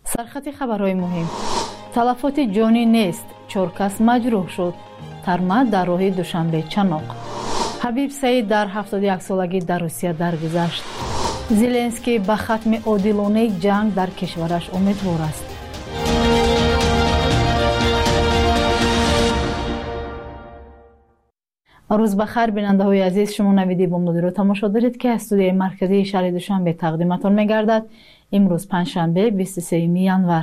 سرخط خبرهای مهم. تلفات جانی نیست، 4 کس مجروح شد. ترما در راه دوشنبه چناق. حبیب سعید در 71 سالگی در روسیه درگذشت. زلنسکی به ختم عادلانه جنگ در کشورش امیدوار است. روز بخیر بیننده های عزیز، شما نویدی بامدادی رو تماشا دارید که استودیوی مرکزی شهر دوشنبه تقدیمتان می‌گردد. امروز پنجشنبه 23 ینور.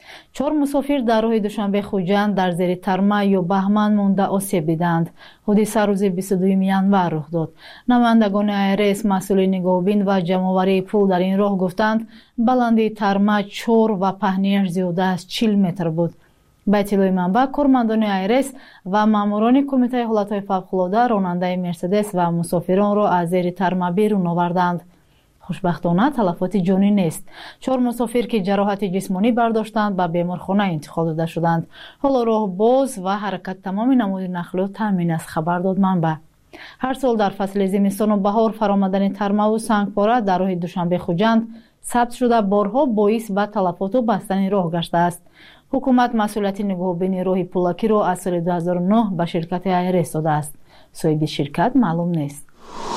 4 مسافر در راه دوشنبه خوجند در زیر ترما یا بهمن مانده آسیب دیدند. حادثه روز 22 ینور رخ داد. نمایندگان ایرس، مسئولین نگاهبین و جمع‌آوری پول در این راه گفتند بلندی ترما 4 و پهنیش زیاده از 40 متر بود. به اطلاع منبع، کارمندان ایرس و ماموران کمیته حالتهای فوق‌العاده راننده مرسدس و مسافران را از زیر ترما بیرون آوردند. خوشبختانه تلفات جانی نیست. 4 مسافر که جراحت جسمانی برداشتند به بیمارخانه انتقال داده شدند. حالا راه باز و حرکت تمام نمود نقل تامین است، خبر داد منبع. هر سال در فصل زمستان و بهار فرآمدن ترما و سنگپاره در راه دوشنبه خوجند ثبت شده بارها باعث به تلفات و بستن راه گشته است. حکومت مسئولیت نگاهبینی راه پولاکی را از سال 2009 به شرکت ایرس داده است. صاحب شرکت معلوم نیست.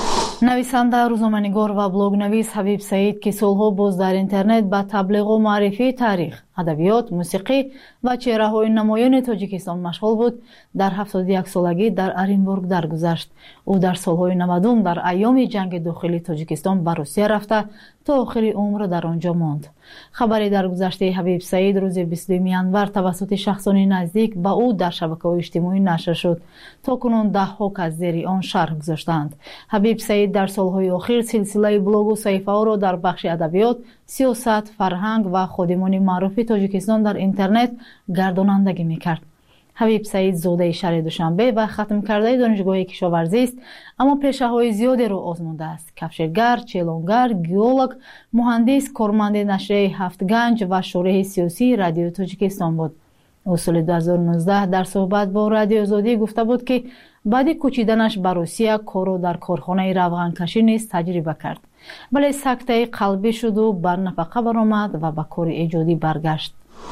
نویسنده، روزنامه‌نگار و بلاگ نویس حبیب سعید که سالها باز در اینترنت به تبلیغ و معرفی تاریخ، ادبیات، موسیقی و چهره‌های نمایان تاجیکستان مشغول بود، در 71 سالگی در ارینبورگ درگذشت. او در سالهای 90 در ایام جنگ داخلی تاجیکستان به روسیه رفته تا آخر عمر در آنجا ماند. خبری درگذشت حبیب سعید روز 22 ینور توسط شخصان نزدیک به او در شبکه‌های اجتماعی نشر شد. تاکنون ده‌ها کس زیر آن شرح گذاشتند. حبیب سعید در سالهای اخیر سلسله بلاگ و صحیفه‌ها را در بخش ادبیات، سیاست، فرهنگ و خادمان معروف تاجیکستان در اینترنت گردانندگی می‌کرد. حبیب سعید زاده شهر دوشنبه و ختم کرده دانشگاه کشاورزی است، اما پیشه‌های زیادی را آزموده است. کفشگر، چیلونگر، گیولوگ، مهندس، کارمند نشریه هفتگنج و شورای سیاسی رادیو تاجیکستان بود. او سال 2019 در صحبت با رادیو آزادی گفته بود که بعد کوچیدنش به روسیه کارو در کارخانه روغنکشی نیز تجربه کرد، ولی سکته قلبی شد و بر نفقه برآمد و به کار ایجادی برگشت.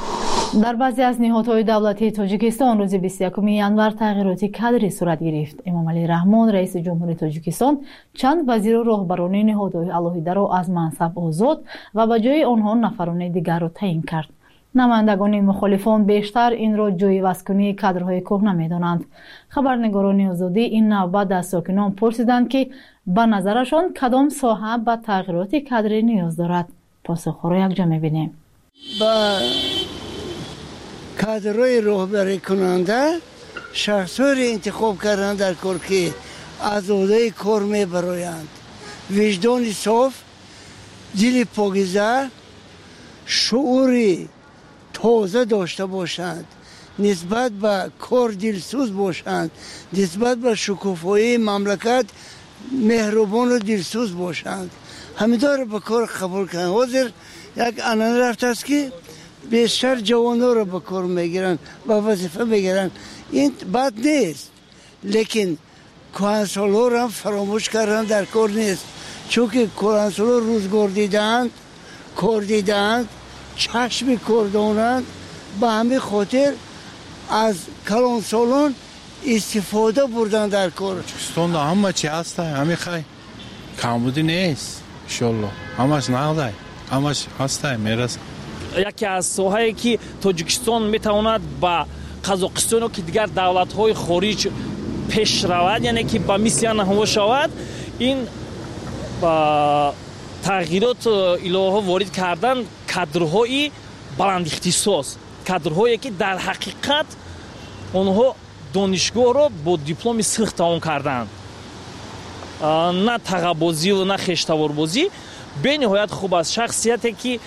در بعضی از نهادهای دولتی تاجیکستان روز 21 ینور تغییرات کادری صورت گرفت. امام علی رحمان رئیس جمهوری تاجیکستان چند وزیر و راهبران نهادهای علاهیده را از منصب آزاد و به جای آنها نفران دیگر را تعیین کرد. نمایندگان مخالفان بیشتر این را جای وسکنی کادرهای کهنه می‌دانند. خبرنگاران آزادی این نوبت از ساکنان پرسیدند که به نظرشان کدام ساحه به تغییرات کادری نیاز دارد. پاسخ را یکجا می‌بینیم. کادرهای راهبری کننده شخصی انتخاب کردن در کار که آزاده کار میبرایند، وجدان صاف، دل پاکیزه، شعوری تازه داشته باشند، نسبت به کار دلسوز باشند، نسبت به شکوفایی مملکت مهربان و دلسوز باشند. همیدار به کار قبول کنند. حاضر یک عنعنه رفته است که بیشتر جوانان را به کار میگیرن، به وظیفه میگیرن. این بد نیست، لیکن کهنسال‌ها را هم فراموش کردن در کار نیست، چون که کهنسال‌ها روزگار دیدند، کار دیدند، چشم کار دارند. به همین خاطر از کلانسالان استفاده بردن در کار. چون همه چی هست، همه خیلی کمبودی نیست، انشالله همش نقده، همش هست میرسه. یکی از ساحه‌ای که تاجیکستان میتواند با قزاقستان و که دیگر دولت‌های خارج پیش رود، یعنی که با میسیان هوا شود، این با تغییرات الهه وارد کردن کادرهای بلند اختصاص، کادرهایی که در حقیقت آنها دانشگاه را با دیپلم سلخ تمام کردند، نه تغابازی و نه خشتواربازی. به نهایت خوب است. شخصیتی که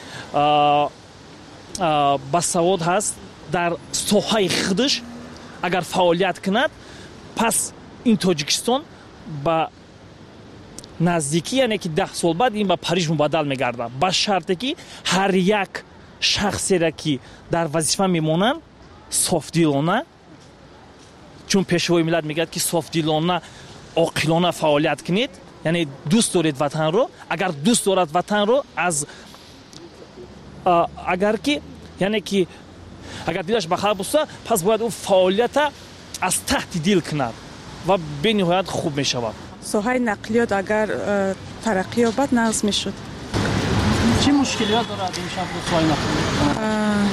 باسواد هست در ساحه خودش اگر فعالیت کند، پس این تاجیکستان با نزدیکی، یعنی که 10 سال بعد این به پاریژ مبادل میگرده، با شرطی که هر یک شخصی را که در وظیفه میمونن صافدیلانه، چون پیشوای ملت میگه که صافدیلانه عاقلانه فعالیت کنید، یعنی دوست دارید وطن رو. اگر دوست دارد وطن رو، از اگر که یعنی که اگر دلش به خلق بسته پس باید اون فعالیت از تحت دل کند و به نهایت خوب می شود. ساحه نقلیات اگر ترقی یابد نقض می شد. چه مشکلات دارد این شب ساحه نقلیات؟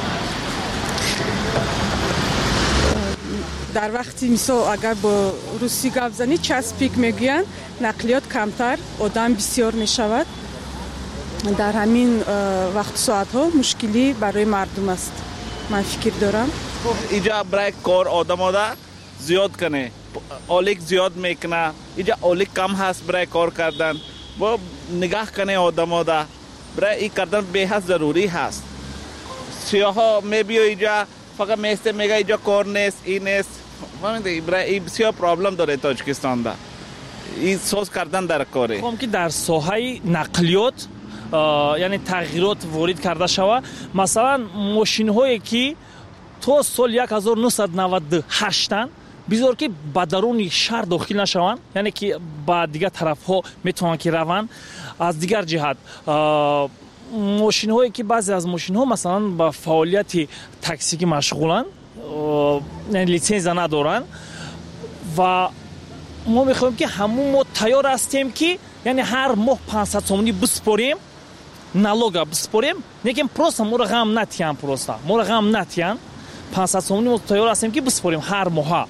در وقتی مثلا اگر با روسی گپ زنی چسپیک میگوین نقلیات کمتر آدم بسیار می شود. در همین وقت ساعت ها مشکلی برای مردم است. من فکر دارم اینجا برای کار آدم زیاد کنه، اولیک زیاد میکنه، اینجا اولیک کم هست برای کار کردن و نگاه کنه آدم برای این کردن به حد ضروری هست. سیاه ها میبیو اینجا فقط میسته میگه اینجا کار نیست، این نیست. برای این بسیار پرابلم داره تاجیکستان دا این سوز کردن در کاره. خب که در ساحه نقلیات یعنی تغییرات وارد کرده شود. مثلا ماشین هایی که تو سال 1998 بذار که به درون شهر داخل نشوند، یعنی که با دیگر طرف ها میتونن که روند. از دیگر جهت ماشین هایی که بعضی از ماشین ها مثلا با فعالیت تاکسی که مشغولن، یعنی لیسنس ندارن و ما میخوایم که همون ما تیار هستیم که یعنی هر ماه 500 سومنی بسپاریم، налога بسپاریم، میگیم پروسا ما رو غم نتیان، پروسا ما رو غم نتیان 500 سومنی ما تیار هستیم که بسپاریم هر ماه.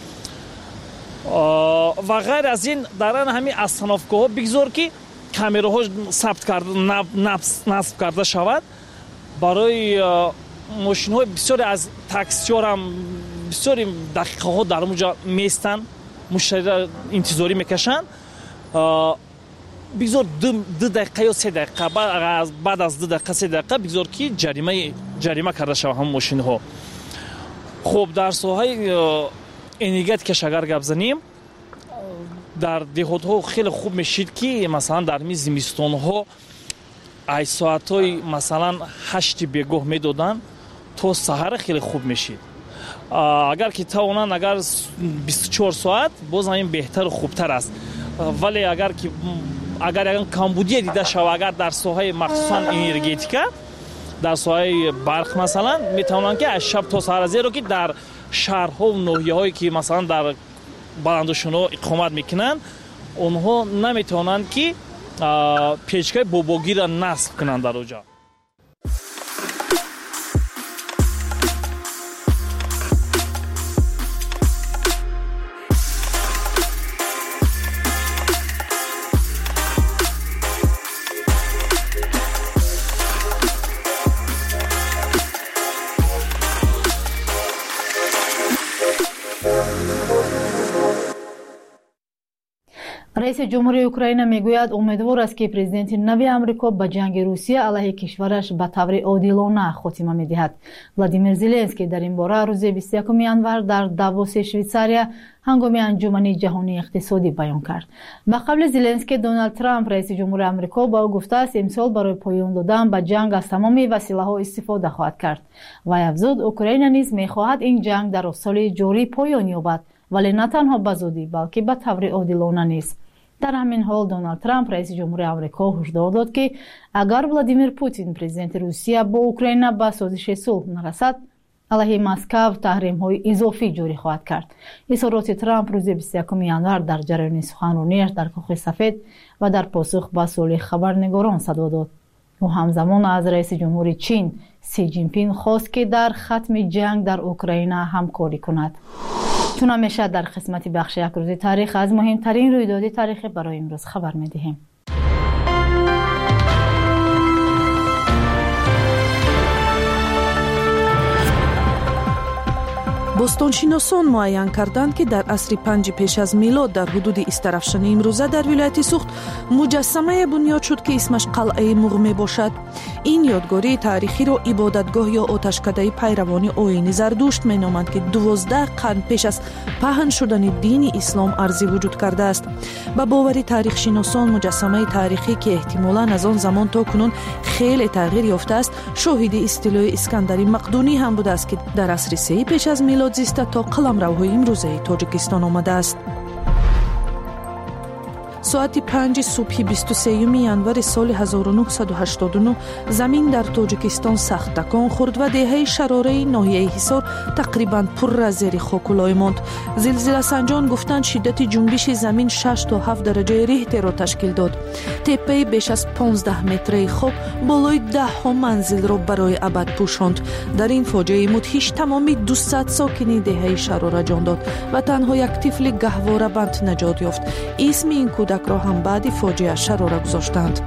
و غیر از این در همین اصنافگاه ها بگذار که کامراها ثبت کرده نصب کرده شود. برای ماشین های بسیاری از تاکسی ها هم بسیاری دقیقه ها در اونجا میستن، مشتری را انتظاری میکشن. بگذار 2 دقیقه یا 3 دقیقه بعد از 2 دقیقه 3 دقیقه بگذار که جریمه کرده شود هم ماشین ها. خب در ساحه انرژیت که اگر گپ زنیم در دهات ها خیلی خوب میشید که مثلا در می زمستان ها ای ساعت های مثلا 8 بگاه میدادن تو سحر خیلی خوب میشید. اگر که توانن اگر 24 ساعت باز این بهتر و خوبتر است. ولی اگر کمبودی دیده شود اگر در ساحه مخصوصا انرژیتیکا در ساحه برق مثلا میتونن که از شب تا سحر، زیرا که در شهرها و ناحیه هایی که مثلا در بلندشونا اقامت میکنن اونها نمیتونن که پیچکای باباگی را نصب کنن در اونجا. رئیس جمهوری اوکراین میگوید امیدوار است که پرزیدنت نوی آمریکا به جنگ روسیه علیه کشورش به طور عادلانه خاتمه میدهد. ولادیمیر زلنسکی در این باره روز 21 ژانویه در داووس شویتزاریا هنگام انجمن جهانی اقتصادی بیان کرد. به قبل زلنسکی دونالد ترامپ رئیس جمهور آمریکا با او گفته است امسال برای پایان دادن به جنگ از تمامی وسیله‌ها استفاده خواهد کرد. وی افزود اوکراین نیز می‌خواهد این جنگ در سال جاری پایان یابد، ولی نه تنها به زودی بلکه به طور عادلانه نیست. در همین حال دونالد ترامپ رئیس جمهور آمریکا هشدار داد که اگر ولادیمیر پوتین پرزیدنت روسیه با اوکراین به سازش صلح نرسد علیه مسکو تحریم‌های اضافی جاری خواهد کرد. اظهارات ترامپ روز 21 ژانویه در جریان سخنرانیش در کاخ سفید و در پاسخ به سوال خبرنگاران صدا داد. او همزمان از رئیس جمهور چین سی جین پینگ خواست که در ختم جنگ در اوکراین همکاری کند. چون همیشه در قسمت بخش یک روز تاریخ از مهمترین رویداد تاریخی برای امروز خبر می‌دهیم. بوستانشناسان معین کردند که در عصر 5 پیش از میلاد در حدود استرافشن امروزه در ولایت سوخت مجسمه بنیاد شد که اسمش قلعه مغ می باشد. این یادگاری تاریخی را عبادتگاه یا آتشکده پیروان آیین زردشت می نامند که 12 قرن پیش از پهن شدن دین اسلام ارزی وجود کرده است. به باور تاریخ شناسان مجسمه تاریخی که احتمالاً از آن زمان تا کنون خیلی تغییر یافته است شاهد استیلای اسکندری مقدونی هم بوده است که در عصر 3 پیش از میلاد زیسته تا قلمروهای امروزه تاجیکستان آمده است. ساعت 5 صبح 23 ینور سال 1989 زمین در تاجیکستان سخت تکان خورد و دهه شراره ناحیه حصار تقریباً پر از زیر خاک‌الای ماند. زلزله سنجان گفتند شدت جنبش زمین 6 تا 7 درجه ریختر را تشکیل داد. تپه بیش از 15 متری خاک بالای 10 منزل را برای ابد پوشاند. در این فاجعه مدهش تمامی 200 ساکن دهه شراره جان داد و تنها یک طفل گهواره بند نجات یافت. اسم این کودک را هم بعد فاجعه شراره گذاشتند.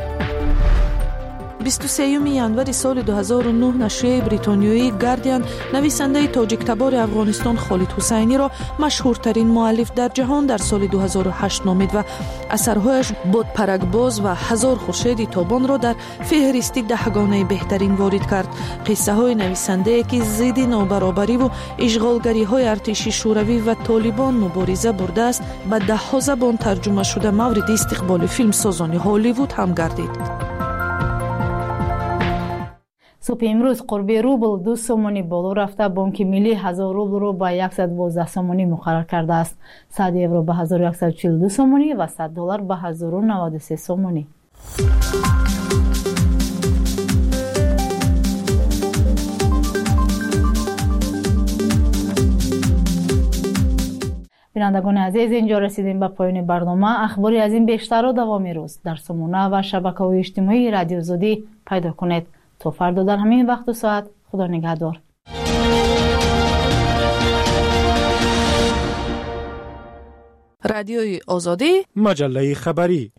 23 ینور سال 2009 نشریه بریتانیایی گاردین نویسنده تاجیک تبار افغانستان خالد حسینی را مشهورترین مؤلف در جهان در سال 2008 نامید و اثرهایش بود پرکباز و هزار خورشید تابان را در فهرست دهگانه بهترین وارد کرد. قصه های نویسنده که ضد نابرابری و اشغالگری های ارتش شوروی و طالبان مبارزه برده است به 10 زبان ترجمه شده مورد استقبال فیلم سازان هالیوود هم گردید. صبح امروز قرب روبل 2 سومونی بالا رفته. بانک ملی 1000 روبل رو به 112 سومونی مقرر کرده است. 100 یورو به 1142 سومونی و $100 به 1093 سومونی. بینندگان عزیز، اینجا رسیدیم به پایان برنامه. اخباری از این بیشتر را دوام روز در سامانه و شبکه‌های اجتماعی رادیو زودی پیدا کنید. تا فردا در همین وقت و ساعت، خدا نگهدار. رادیوی آزادی، مجله خبری.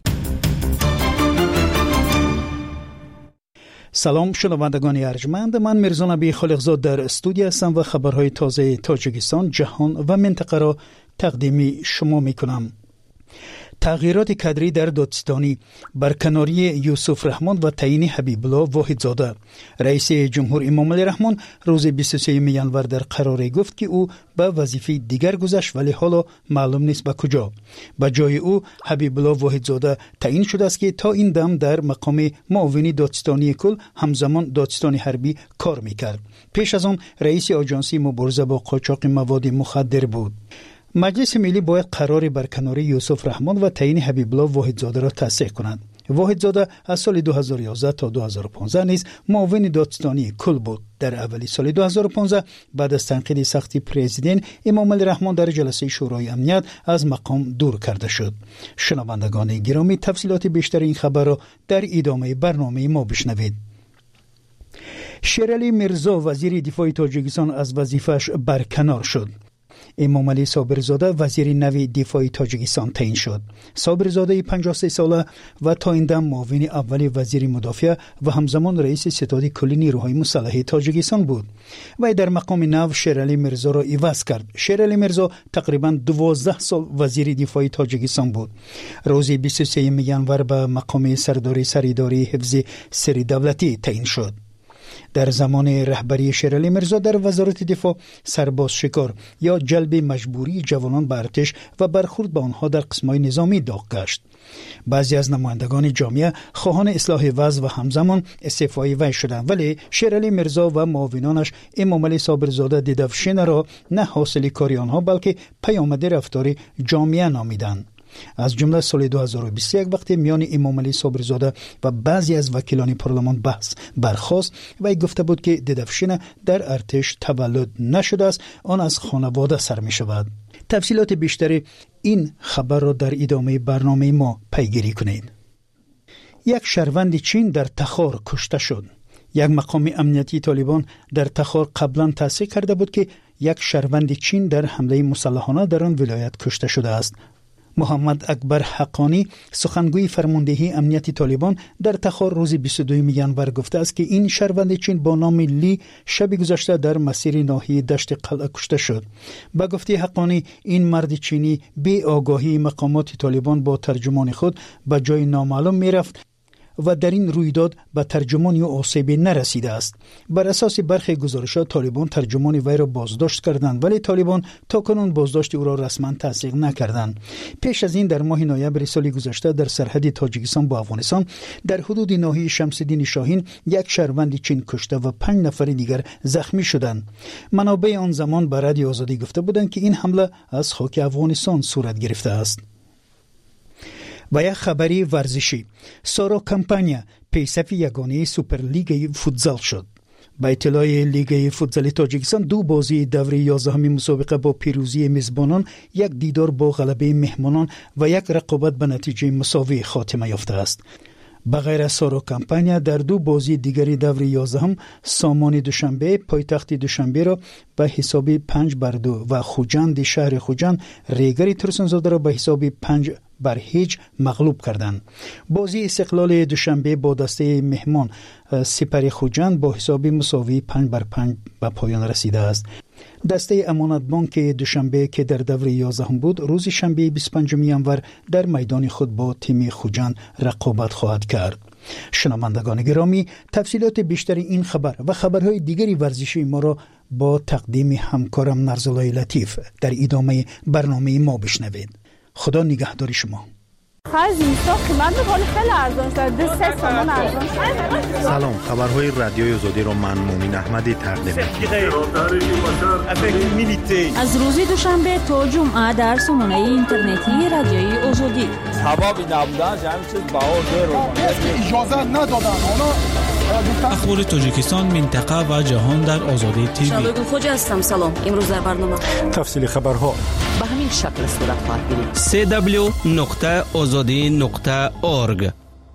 سلام شنوندگان ارجمند، من میرزا نبی خالقزاد در استودیو هستم و خبرهای تازه تاجیکستان، جهان و منطقه را تقدیم شما میکنم. تغییرات کادری در دادستانی، برکناری یوسف رحمان و تعیین حبیب الله واحدزاده. رئیس جمهور امام علی رحمان روز 23 ینور در قراری گفت که او به وظیفه دیگر گذشت ولی حالا معلوم نیست به کجا. به جای او حبیب الله واحدزاده تعیین شده است که تا این دم در مقام معاون دادستانی کل همزمان دادستان حربی کار میکرد. پیش از آن رئیس آژانس مبارزه با قاچاق مواد مخدر بود. مجلس ملی باید قرار برکناری یوسف رحمان و تعیین حبیب الله واحدزاده را تصحیح کند. واحدزاده از سال 2011 تا 2015 نیز معاون دادستانی کل بود. در اولی سال 2015 بعد از تنقید سختی پرزیدنت امام علی رحمان در جلسه شورای امنیت از مقام دور کرده شد. شنوندگان گرامی، تفصیلات بیشتر این خبر را در ادامه برنامه ما بشنوید. شیرعلی میرزا وزیر دفاع تاجیکستان از وظیفه‌اش برکنار شد. امام علی صابرزاده وزیر نو دفاع تاجیکستان تعیین شد. صابرزاده 53 ساله و تا این دم معاون اول وزیر مدافع و همزمان رئیس ستاد کلی نیروهای مسلح تاجیکستان بود. و در مقام نو شیرعلی میرزا را عوض کرد. شیرعلی میرزا تقریباً 12 سال وزیر دفاع تاجیکستان بود. روز 23 ینور به مقام سرداری سریداری حفظ سر دولتی تعیین شد. در زمان رهبری شیرعلی میرزا در وزارت دفاع سرباز شکار یا جلب مجبوری جوانان به ارتش و برخورد با آنها در قسم‌های نظامی داغ گشت. بعضی از نمایندگان جامعه خواهان اصلاح وضع و همزمان استعفای وی شدند، ولی شیرعلی میرزا و معاونانش امام علی صابرزاده دیدفشین را نه حاصل کاری آنها بلکه پیامد رفتار جامعه نامیدند. از جمله سال 2021 وقتی میان امام علی صابرزاده و بعضی از وکیلان پارلمان بحث برخاست و گفته بود که دیدفشین در ارتش تولد نشده است، آن از خانواده سر می شود. تفصیلات بیشتر این خبر را در ادامه برنامه ما پیگیری کنید. یک شهروند چین در تخار کشته شد. یک مقام امنیتی طالبان در تخار قبلا تصدیق کرده بود که یک شهروند چین در حمله مسلحانه در آن ولایت کشته شده است. محمد اکبر حقانی سخنگوی فرماندهی امنیتی طالبان در تخار روز 22 ینور گفته است که این شهروند چین با نام لی شب گذشته در مسیر ناحیه دشت قلعه کشته شد. با گفته حقانی این مرد چینی بی آگاهی مقامات طالبان با ترجمان خود به جای نامعلوم میرفت و در این رویداد به ترجمان یا آسیبی نرسیده است. بر اساس برخی گزارشات طالبان ترجمان وی را بازداشت کردند، ولی طالبان تاکنون بازداشت او را رسما تصدیق نکردند. پیش از این در ماه نوامبر سال گذشته در سرحد تاجیکستان با افغانستان در حدود ناحیه شمس‌الدین شاهین یک شهروند چین کشته و 5 نفر دیگر زخمی شدند. منابع آن زمان به رادیو آزادی گفته بودند که این حمله از خاک افغانستان صورت گرفته است. و یک خبری ورزشی. سارا کمپانیا پیشرفت یگانه سوپرلیگ فوتزال شد. با اطلاع لیگ فوتزال تاجیکستان 2 بازی دوره 11 مسابقه با پیروزی میزبانان، 1 دیدار با غلبه مهمانان و 1 رقابت به نتیجه مساوی خاتمه یافته است. بغیر از سارا کمپانیا در 2 بازی دیگری دوره 11 سامان دوشنبه پایتخت دوشنبه را به حساب 5-2 و خوجند شهر خوجند ریگر ترسنزاده را به حساب 5-0 مغلوب کردند. بازی استقلال دوشنبه با دسته مهمان سپر خوجند با حساب مساوی 5-5 به پایان رسیده است. دسته امانت بانک دوشنبه که در دوره 11 بود روز شنبه 25 ینور در میدان خود با تیم خوجند رقابت خواهد کرد. شنوندگان گرامی، تفصیلات بیشتر این خبر و خبرهای دیگری ورزشی ما را با تقدیم همکارم نرزالای لطیف در ادامه برنامه ما بشنوید. خدا نگهدار شما. اینستا قیمت میکنه خیلی ارزان شده، 3 تومان ارزان شده. سلام، خبرهای رادیوی آزادی رو من مومین احمدی تقدیم می‌کنم. از روز دوشنبه تا جمعه در سامانه اینترنتی رادیوی آزادی. حبابی نبودن همین چیز باور رو اجازه ندادن. اخبار تاجیکستان، منطقه و جهان در آزادی تیوی. شبگون خوج هستم. سلام. امروز در برنامه تفصیل خبرها به همین شکل صورت خواهد گرفت. www.azadi.org.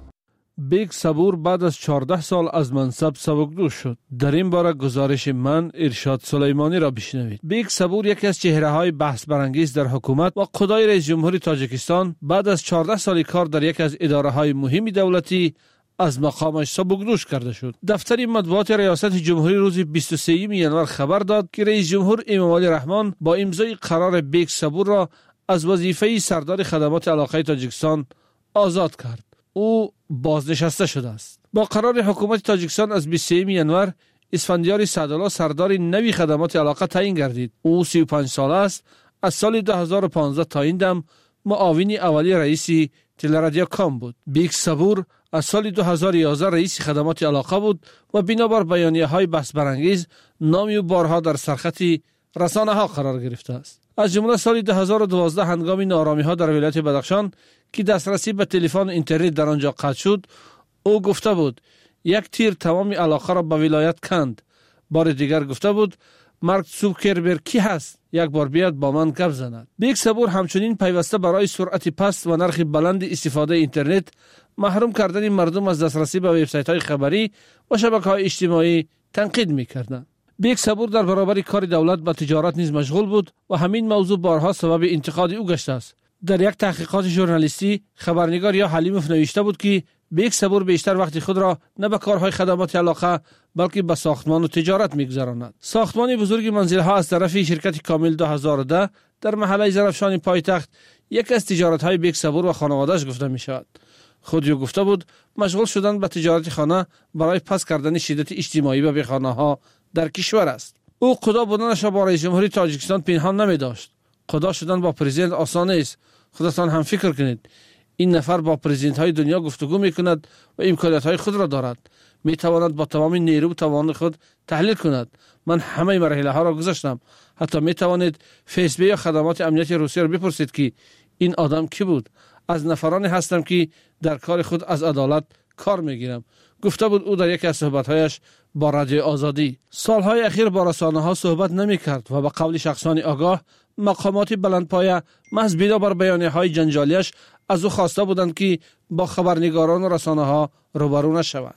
بیگ صبور بعد از 14 سال از منصب سبکدوش شد. در این باره گزارش من ارشاد سلیمانی را بشنوید. بیگ صبور یکی از چهره‌های بحث برانگیز در حکومت و خدای رئیس جمهوری تاجیکستان بعد از 14 سال کار در یکی از اداره‌های مهم دولتی از مقامش سبکدوش کرده شد. دفتر مطبوعات ریاست جمهوری روز 23 ینور خبر داد که رئیس جمهور امام علی رحمان با امضای قرار بیگ صبور را از وظیفه سردار خدمات علاقه تاجیکستان آزاد کرد. او بازنشسته شده است. با قرار حکومت تاجیکستان از 23 ینور اسفندیار سعدالله سردار نوی خدمات علاقه تعیین گردید. او 35 ساله است. از سال 2015 تا این دم معاون اولی رئیس تلرادیو کام بود. بیگ صبور از سال 2011 رئیس خدمات علاقه بود و بنابر بیانیه‌های بحث برانگیز نام او بارها در سرخط رسانه‌ها قرار گرفته است. از جمله سال 2012 هنگام نارامی‌ها در ولایت بدخشان که دسترسی به تلفن اینترنت در آنجا قطع شد، او گفته بود یک تیر تمام علاقه را به ولایت کند. بار دیگر گفته بود مارک زوکربرگ کی هست؟ یک بار بیاد با من گپ زند. بیگ صبور همچنین پیوسته برای سرعت پست و نرخ بلند استفاده اینترنت، محروم کردن مردم از دسترسی به وبسایت‌های خبری و شبکه‌های اجتماعی تنقید می‌کردند. بیگ صبور در برابر کار دولت به تجارت نیز مشغول بود و همین موضوع بارها سبب انتقاد او گشته است. در یک تحقیقات ژورنالیستی خبرنگار یا حلیموف نوشته بود که بیگ صبور بیشتر وقت خود را نه به کارهای خدمات علاقه بلکه به ساختمان و تجارت می‌گذراند. ساختمان بزرگ منزل‌ها از طرف شرکت کامل 2010 در محله زرافشان پایتخت یک از تجارت‌های بیگ صبور و خانواده‌اش گفته می‌شود. خود او گفته بود مشغول شدن به تجارت خانه برای پس کردن شدت اجتماعی و بیخانه‌ها در کشور است. او خدا بودنش را با رئیس جمهوری تاجیکستان پنهان نمی‌داشت. خدا شدن با پرزیدنت آسان است. خودتان هم فکر کنید این نفر با پرزیدنت‌های دنیا گفتگو می‌کند و امکانات‌های خود را دارد. می‌تواند با تمام نیرو و توان خود تحلیل کند. من همه مراحل‌ها را گذشتم. حتی می‌توانید فیسبوک یا خدمات امنیتی روسیه را بپرسید که این آدم کی بود. از نفرانی هستم که در کار خود از عدالت کار می‌گیرم. گفته بود او در یکی از صحبت‌هایش با رادیو آزادی. سال‌های اخیر با رسانه‌ها صحبت نمی‌کرد و به قول شخصان آگاه مقامات بلندپایه محض بنابر بیانیه‌های جنجالیش از او خواسته بودند که با خبرنگاران و رسانه‌ها روبرو نشود.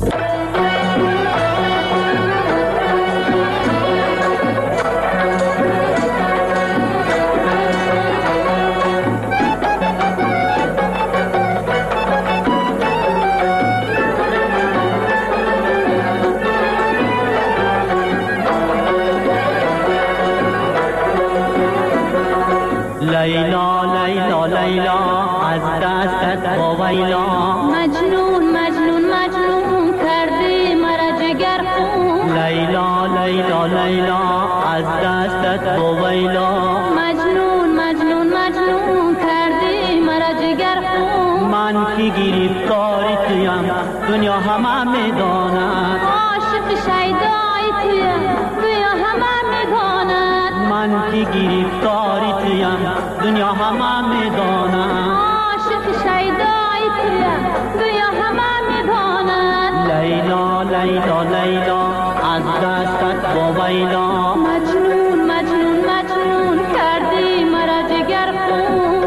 لیلا لیلا لیلا از دستت وایلا مجنون مجنون مجنون کردی مرا جگر خون لیلا لیلا لیلا از دستت وایلا مجنون مجنون مجنون کردی مرا جگر خون من کی گرفتاری تویم دنیا همه میداند عاشق شیدای تویم دنیا همه میداند من کی گرفتاری تویم دنیا همه میداند عاشق شیدای تویم گویا همه میداند لیلا لیلا لیلا از دستت با ویلا مجنون مجنون مجنون کردی مرا جگر خون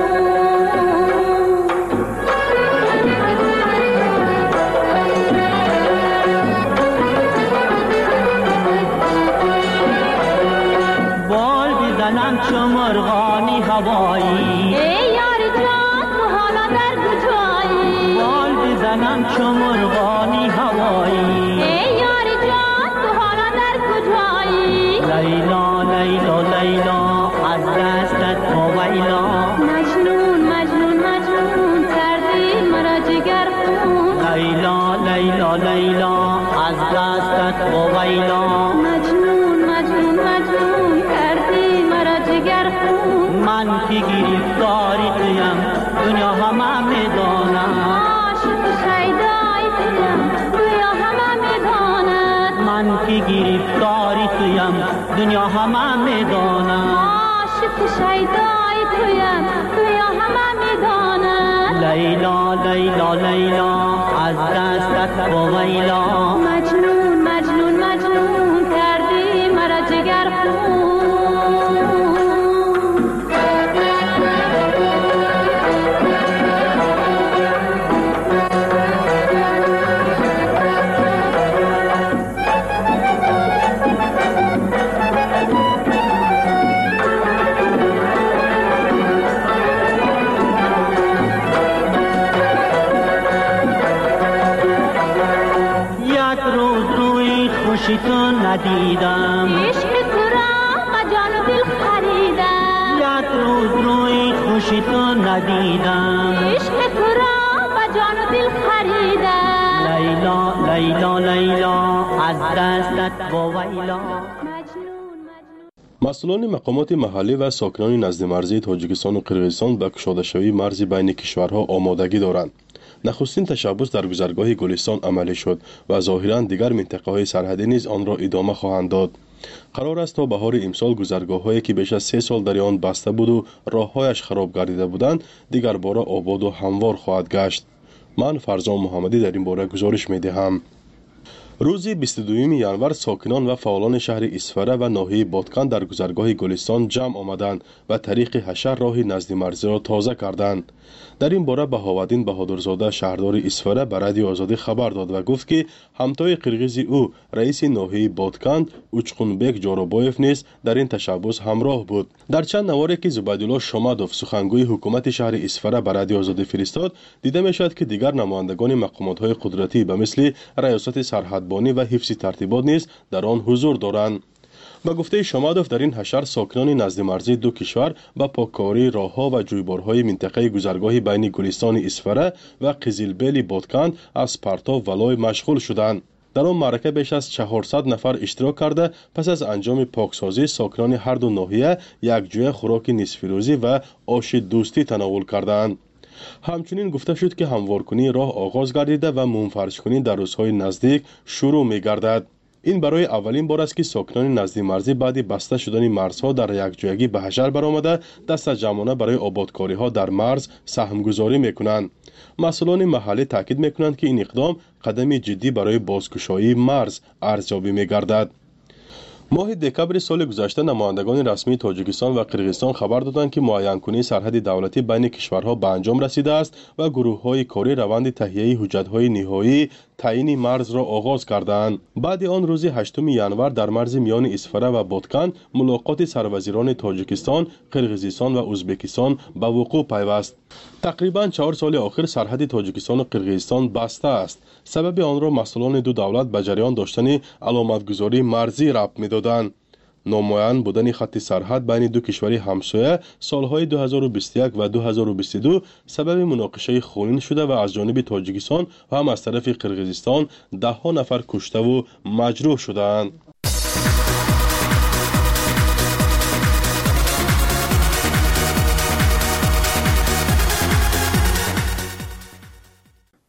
بال بزنم چو مرغانی هوایی ای یار جان تو حالا در کجایی بال بزنم چو مرغانی هوایی ای یار جان تو حالا در کجایی لیلا لیلا لیلا از دستت با ویلا مجنون مجنون مجنون کردی مرا جگر خون لیلا لیلا لیلا از دستت با ویلا مجنون مجنون مجنون کردی مرا جگر خون من که گرفتاری تویم دنیا همه میداند عاشق شیدای تویم گویا همه میداند من که گرفتاری تویم دنیا همه میداند عاشق شیدای تویم گویا همه میداند لیلا لیلا لیلا از دستت با ویلا مجنون مجنون مجنون کردی مرا جگر خون یک روز روی خوشی تو ندیدم عشق تو را با جان و دل خریدم یک روز روی خوشی تو ندیدم عشق تو را با جان و دل خریدم لیلا لیلا لیلا از دستت با ویلا مسئولان مقامات محلی و ساکنان نزد مرزی تاجیکستان و قرقیزستان به گشاده‌شوی مرز بین کشورها آمادگی دارند. نخستین تشبث در گذرگاه گلستان عملی شد و ظاهراً دیگر منطقه‌های سرحدی نیز آن را ادامه خواهند داد. قرار است تا بهار امسال گذرگاه‌هایی که بیش از 3 سال در آن بسته بود و راه‌هایش خراب گردیده بودند دیگر باره آباد و هموار خواهد گشت. من فرزان محمدی در این باره گزارش می‌دهم. روز 22 ینور ساکنان و فعالان شهر اسفره و ناحیه بادکن در گذرگاه گلستان جمع آمدند و طریق حشر راه نزد مرزی را تازه کردند. در این باره بهاودین بهادرزاده شهردار اسفره به رادیو آزادی خبر داد و گفت که همتای قرقیزی او رئیس ناحیه بادکن اوچقونبک جاروبایف نیز در این تشبث همراه بود. در چند نواری که زبیدالله شامدوف سخنگوی حکومت شهر اسفره به رادیو آزادی فرستاد دیده می‌شد که دیگر نمایندگان مقامات‌های قدرتی به مثل ریاست سرحدبانی و حفظ ترتیبات نیز در آن حضور دارند. با گفته شامدوف در این حشر ساکنان نزد مرزی دو کشور با پاککاری راه‌ها و جویبارهای منطقه گذرگاه بین گلستان اسفره و قزلبیل بادکن از پرتاب ولای مشغول شدند. در آن معرکه بیش از 400 نفر اشتراک کرده پس از انجام پاکسازی ساکنان هر دو ناحیه یک جوی خوراک نصف روزی و آش دوستی تناول کردند. همچنین گفته شد که هموارکنی راه آغاز گردیده و منفرش‌کنی در روزهای نزدیک شروع می‌گردد. این برای اولین بار است که ساکنان نزد مرزی بعد بسته شدن مرزها در یک جایگی به حشر برآمده دست جمعانه برای آبادکاری‌ها در مرز سهمگذاری می‌کنند. مسئولان محلی تاکید می‌کنند که این اقدام قدمی جدی برای بازگشایی مرز ارزیابی می‌گردد. ماه دکبر سال گذشته نمایندگان رسمی تاجیکستان و قرقیزستان خبر دادند که معین‌کنی سرحد دولتی بین کشورها به انجام رسیده است و گروه‌های کاری روند تهیه حجت‌های نهایی تعیین مرز را آغاز کردند. بعد آن روز 8 ینور در مرز میان اسفره و بادکن ملاقات سروزیران تاجیکستان، قرقیزستان و ازبکستان به وقوع پیوست. تقریباً 4 سال آخر سرحد تاجیکستان و قرقیزستان بسته است. سبب آن را مسئولان دو دولت به جریان داشتن علامتگذاری مرزی ربط می‌دادند. نامعین بودن خط سرحد بین دو کشور همسایه سالهای 2021 و 2022 سبب مناقشه خونین شده و از جانب تاجیکستان و هم از طرف قرقیزستان ده‌ها نفر کشته و مجروح شدند.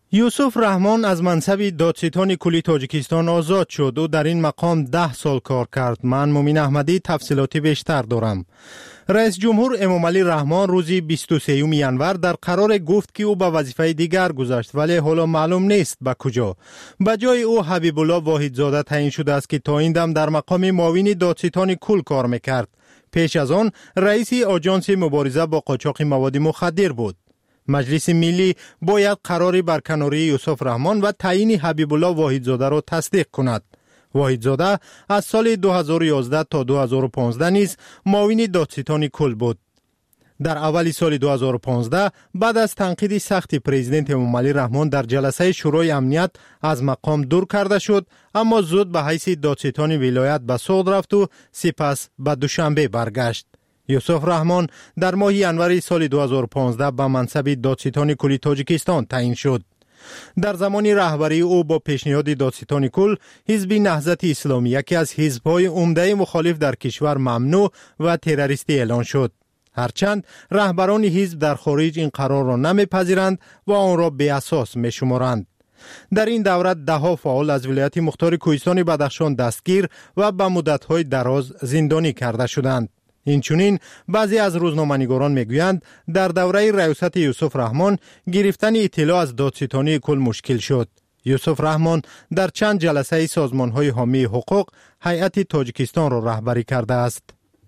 یوسف رحمان از منصب دادستان کلی تاجیکستان آزاد شد و در این مقام 10 سال کار کرد. من مومین احمدی تفصیلاتی بیشتر دارم. رئیس جمهور امامعلی رحمان روزی 23 ینور در قرار گفت که او به وظیفه دیگر گذشت، ولی حالا معلوم نیست به کجا. به جای او حبیب الله واحدزاده تعیین شده است که تا این دم در مقام معاون دادستان کل کار میکرد. پیش از آن رئیس آژانس مبارزه با قاچاق مواد مخدر بود. مجلس ملی باید قرار برکناری یوسف رحمان و تعیین حبیب الله واحدزاده را تصدیق کند. واحدزاده از سال 2011 تا 2015 نیز معاون دادستان کل بود. در اول سال 2015 بعد از تنقید سخت پرزیدنت امامعلی رحمان در جلسه شورای امنیت از مقام دور کرده شد، اما زود به حیث دادستان ولایت به سوگ رفت و سپس به دوشنبه برگشت. یوسف رحمان در ماه ینور سال 2015 به منصب دادستان کلی تاجیکستان تعیین شد. در زمان رهبری او با پیشنهاد دادستان کل، حزب نهضت اسلامی یکی از حزب‌های عمده مخالف در کشور ممنوع و تروریستی اعلان شد. هرچند رهبران حزب در خارج این قرار را نمی‌پذیرند و آن را بی اساس می‌شمارند. در این دوره ده‌ها فعال از ولایت مختار کوهستان بدخشان دستگیر و به مدت‌های دراز زندانی کرده شدند. اینچنین بعضی از روزنامه‌نگاران میگویند در دوره ریاست یوسف رحمان گرفتن اطلاع از دادستانی کل مشکل شد. یوسف رحمان در چند جلسه سازمان‌های حامی حقوق هیئت تاجیکستان را رهبری کرده است.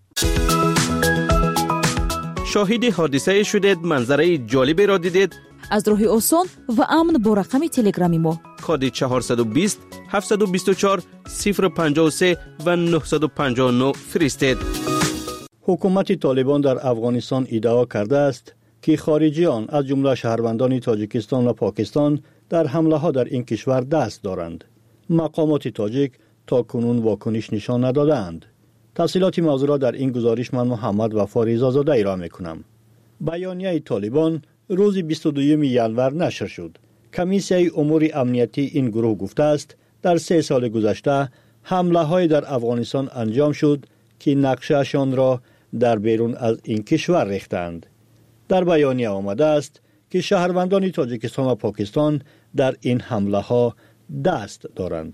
شاهد حادثه شدید، منظره جالبی را دیدید؟ از راه آسان و امن با رقم تلگرامی ما کد 420 724 053 و 959 فرستید. حکومت طالبان در افغانستان ادعا کرده است که خارجیان از جمله شهروندان تاجیکستان و پاکستان در حمله ها در این کشور دست دارند. مقامات تاجیک تا کنون واکنش نشان ندادند. تفصیلات موضوع را در این گزارش من محمد وفا رضازاده ارائه می‌کنم. بیانیه طالبان روز 22 ینور نشر شد. کمیسیون امور امنیتی این گروه گفته است در 3 سال گذشته حمله‌های در افغانستان انجام شد که نقشه‌شان را در بیرون از این کشور ریختند. در بیانیه آمده است که شهروندان تاجیکستان و پاکستان در این حمله‌ها دست دارند.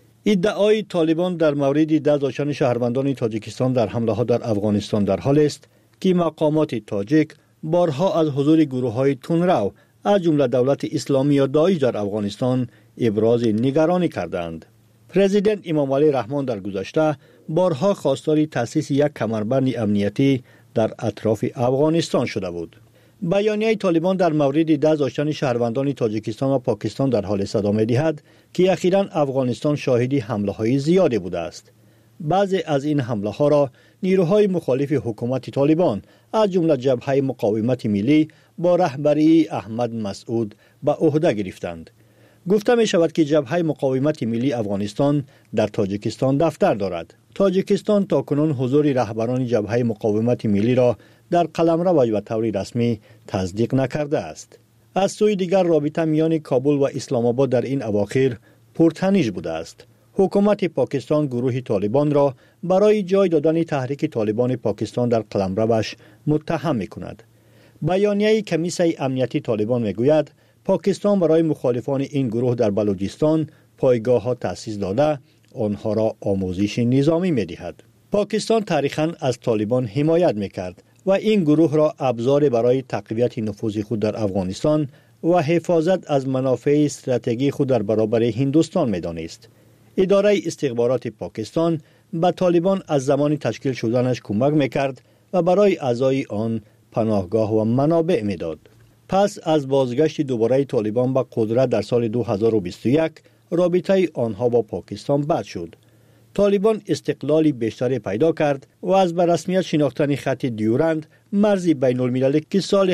ادعای طالبان در مورد دست داشتن شهروندان تاجیکستان در حمله‌ها در افغانستان در حال است که مقامات تاجیک بارها از حضور گروه‌های تندرو از جمله دولت اسلامی یا داعش در افغانستان ابراز نگرانی کردند. پرزیدنت امامعلی رحمان در گذشته بارها خواستار تأسیس یک کمربند امنیتی در اطراف افغانستان شده بود. بیانیه طالبان در مورد دست داشتن شهروندان تاجیکستان و پاکستان در حال صدا می‌دهد که اخیراً افغانستان شاهد حمله‌های زیادی بوده است. بعضی از این حمله‌ها را نیروهای مخالف حکومت طالبان از جمله جبهه مقاومت ملی با رهبری احمد مسعود به عهده گرفتند. گفته می شود که جبهه مقاومت ملی افغانستان در تاجیکستان دفتر دارد. تاجیکستان تاکنون حضور رهبران جبهه مقاومت ملی را در قلمرو و به طور رسمی تصدیق نکرده است. از سوی دیگر رابطه میان کابل و اسلام آباد در این اواخر پرتنش بوده است. حکومت پاکستان گروه طالبان را برای جای دادن تحریک طالبان پاکستان در قلمروش متهم می‌کند. بیانیه کمیسیون امنیتی طالبان میگوید پاکستان برای مخالفان این گروه در بلوچستان پایگاه‌ها تأسیس داده آنها را آموزش نظامی می‌دهد. پاکستان تاریخاً از طالبان حمایت می‌کرد و این گروه را ابزار برای تقویت نفوذ خود در افغانستان و حفاظت از منافع استراتژیک خود در برابر هندوستان می‌دانست. اداره استخبارات پاکستان به طالبان از زمان تشکیل شدنش کمک می‌کرد و برای اعضای آن پناهگاه و منابع می‌داد. پس از بازگشت دوباره طالبان به قدرت در سال 2021 رابطه آنها با پاکستان بد شد. طالبان استقلالی بیشتری پیدا کرد و از به رسمیت شناختن خط دیورند مرزی بین المللی که سال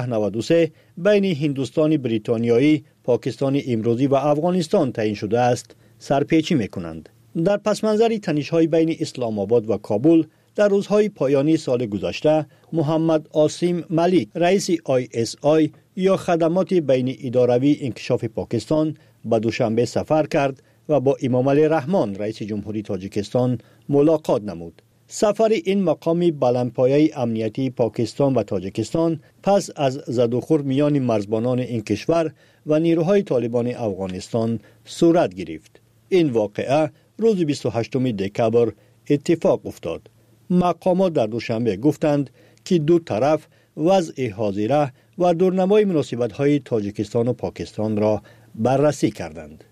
1893 بین هندوستان بریتانیایی، پاکستان امروزی و افغانستان تعیین شده است سرپیچی می‌کنند. در پسمنظر تنش‌های بین اسلام آباد و کابل در روزهای پایانی سال گذشته محمد عاصم ملیک رئیس ISI یا خدمات بین اداروی انکشاف پاکستان به دوشنبه سفر کرد و با امامعلی رحمان رئیس جمهوری تاجیکستان ملاقات نمود. سفر این مقام بلندپایه امنیتی پاکستان و تاجیکستان پس از زدوخور میان مرزبانان این کشور و نیروهای طالبان افغانستان صورت گرفت. این واقعه روز 28 دکبر اتفاق افتاد. مقامات در دوشنبه گفتند که دو طرف وضع حاضره و دورنمای مناسبت‌های تاجیکستان و پاکستان را بررسی کردند.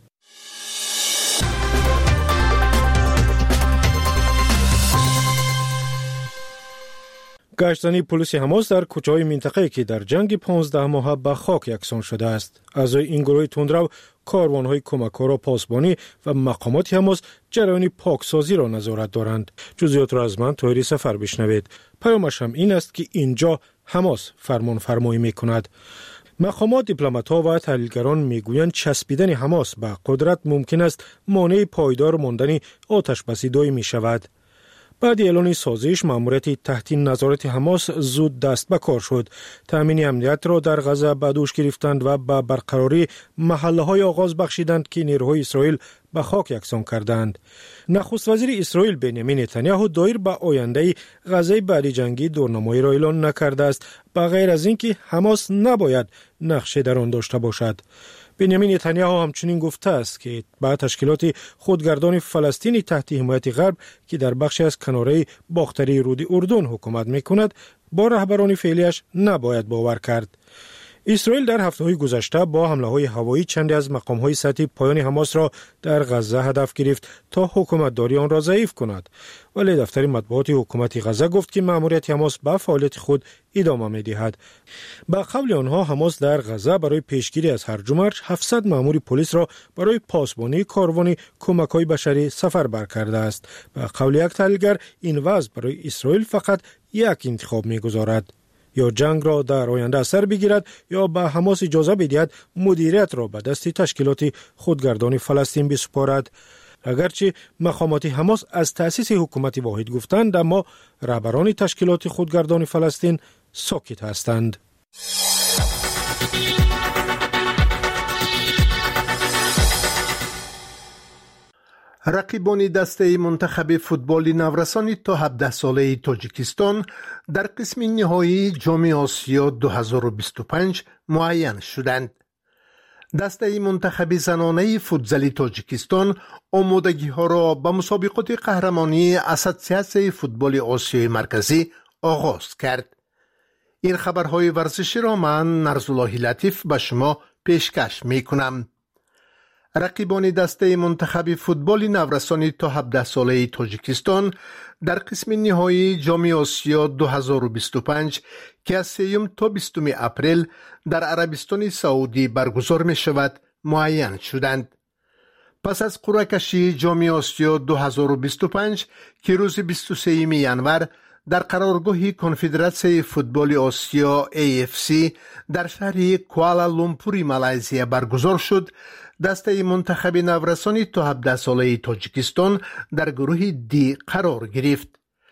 گشتنی پلیس حماس در کوچه‌های منطقه‌ای که در جنگ 15 ماه به خاک یکسان شده است. اعضای این گروه تندرو کاروان‌های کمک‌ها را پاسبانی و مقامات حماس جریان پاکسازی را نظارت دارند. جزئیات را از من طاهری سفر بشنوید. پیامش هم این است که اینجا حماس فرمان فرمایی می‌کند. مقامات، دیپلمات‌ها و تحلیلگران میگویند چسبیدن حماس به قدرت ممکن است مانع پایدار ماندن آتش‌بسی دائمی شود. بعد اعلان سازش، ماموریت تحت نظارت حماس زود دست به کار شد. تامین امنیت را در غزه به دوش گرفتند و به برقراری محله‌های آغاز بخشیدند که نیروهای اسرائیل به خاک یکسان کردند. نخست وزیر اسرائیل بنیامین نتانیاهو دایر به آینده غزه بعد جنگی دورنمایی را اعلان نکرده است، به غیر از اینکه حماس نباید نقشه در آن داشته باشد. بنیامین نتانیاهو همچنین گفته است که با تشکیلات خودگردان فلسطینی تحت حمایت غرب که در بخشی از کناره باختری رود اردن حکومت می‌کند، با رهبران فعلیش نباید باور کرد. اسرائیل در هفته‌های گذشته با حمله‌های هوایی چندی از مقام‌های سطحی پایان حماس را در غزه هدف گرفت تا حکومتداری آن را ضعیف کند. ولی دفتر مطبوعات حکومت غزه گفت که مأموریت حماس به فعالیت خود ادامه می‌دهد. با قول آنها حماس در غزه برای پیشگیری از هرج و مرج 700 مأمور پلیس را برای پاسبانی کاروان کمک‌های بشری سفربر کرده است. با قول یک تحلیلگر این وضع برای اسرائیل فقط یک انتخاب می‌گذارد: یا جنگ را در آینده اثر بگیرد یا به حماس اجازه بدهد مدیریت را به دست تشکیلات خودگردان فلسطین بسپارد. اگرچه مقامات حماس از تأسیس حکومت واحد گفتند، اما رهبران تشکیلات خودگردان فلسطین ساکت هستند. رقیبان دسته منتخب فوتبال نورسان تا 17 ساله تاجیکستان در قسم نهایی جام آسیا 2025 معین شدند. دسته منتخب زنانه فوتزال تاجیکستان آمادگی ها را به مسابقات قهرمانی اساسیاسیون فوتبال آسیای مرکزی آغاز کرد. این خبرهای ورزشی را من نرزالله لطیف به شما پیشکش می کنم. رقیبان دسته منتخب فوتبال نورسان تا 17 ساله تاجیکستان در قسم نهایی جام آسیا 2025 که از 3 تا 20 اپریل در عربستان سعودی برگزار می شود معین شدند. پس از قرعه کشی جام آسیا 2025 که روز 23 ینور در قرارگاه کنفدراسیون فوتبال آسیا AFC در شهر کوالالامپور مالزی برگزار شد، دسته منتخب نورسان تا 17 ساله تاجیکستان در گروه دی قرار گرفت.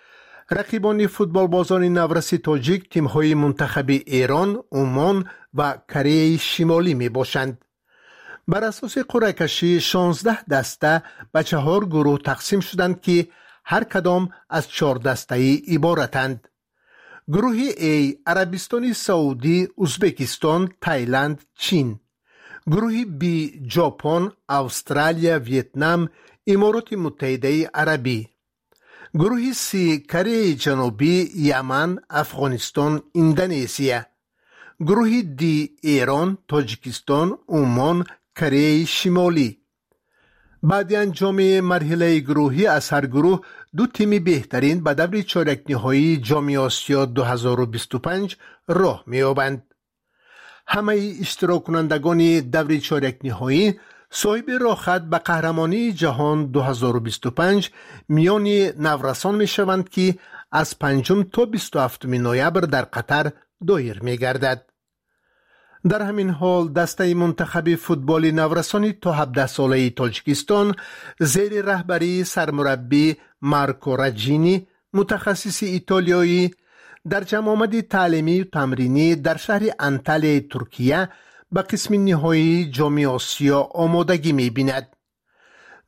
رقیبان فوتبال بازان نورسی تاجیک تیم‌های منتخب ایران، عمان و کره شمالی می باشند. بر اساس قرعه کشی 16 دسته به 4 گروه تقسیم شدند که هر کدام از 4 دسته عبارتند. گروه A عربستان سعودی، ازبکستان، تایلند، چین. گروه B ژاپن، استرالیا، ویتنام، امارات متحده عربی. گروه C کره جنوبی، یمن، افغانستان، اندونزیا. گروه D ایران، تاجیکستان، عمان، کره شمالی. بعد انجام مرحله گروهی از هر گروه 2 تیم بهترین به دور چهارک نهایی جام آسیا 2025 راه می‌یابند. همه اشتراک کنندگان دور چهارک نهایی صاحب راهخط به قهرمانی جهان 2025 میان نورسان می شوند که از 5 تا 27 نوامبر در قطر دایر می گردد. در همین حال دسته منتخب فوتبال نورسان تا 17 ساله تاجیکستان زیر رهبری سرمربی مارکو راجینی، متخصص ایتالیایی، در جمع آمد تعلیمی و تمرینی در شهر انتالیا ترکیه به قسم نهایی جام آسیا آمادگی می بیند.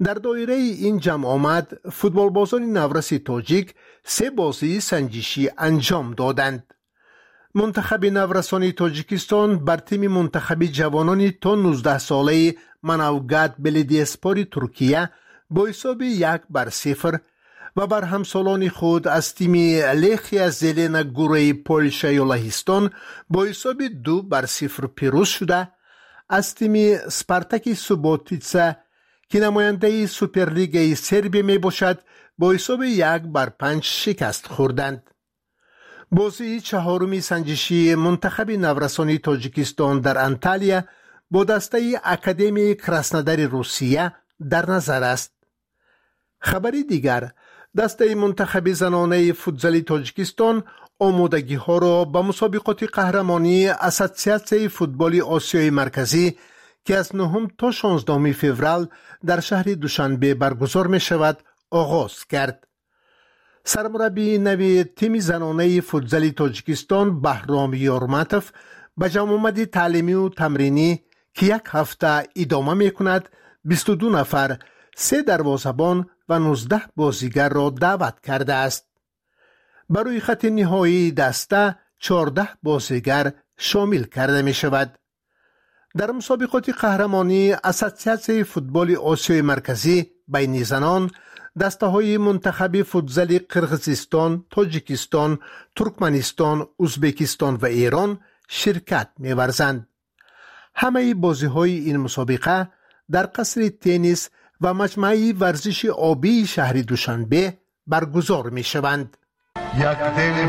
در دایره این جمع آمد فوتبالبازان نورس تاجیک 3 بازی سنجشی انجام دادند. منتخب نورسان تاجیکستان بر تیم منتخب جوانان تا 19 ساله منوگات بلدیسپور ترکیه با حساب 1-0 و بر همسالان خود از تیم لخیا زلنا گوره پولشا یا لهستان با حساب 2-0 پیروز شده، از تیم سپارتاک سوبوتیتسا که نماینده سوپرلیگ سربی می باشد با حساب 1-5 شکست خوردند. بازی 4 سنجشی منتخب نورسان تاجیکستان در انتالیا با دسته اکادمی کراسنودار روسیه در نظر است. خبری دیگر، دسته منتخب زنانه فوتزال تاجیکستان آمادگی ها را به مسابقات قهرمانی اساسیاسیون فوتبال آسیای مرکزی که از 9 تا 16 فوریه در شهر دوشنبه برگزار می شود آغاز کرد. سرمربی نوی تیم زنانه فوتزال تاجیکستان بهرام یارمتوف به جمع آمد تعلیمی و تمرینی که 1 هفته ادامه می کند 22 نفر، 3 دروازه‌بان و 19 بازیگر را دعوت کرده است. برای خط نهایی دسته 14 بازیگر شامل کرده می شود. در مسابقات قهرمانی اساسیاسیون فوتبال آسیای مرکزی بین زنان، دسته های منتخب فوتزال قرقیزستان، تاجیکستان، ترکمنستان، ازبکستان و ایران شرکت می ورزند. همه بازی های این مسابقه در قصر تنیس و مجمع ورزش آبی شهر دوشنبه برگزار می شوند. یک دل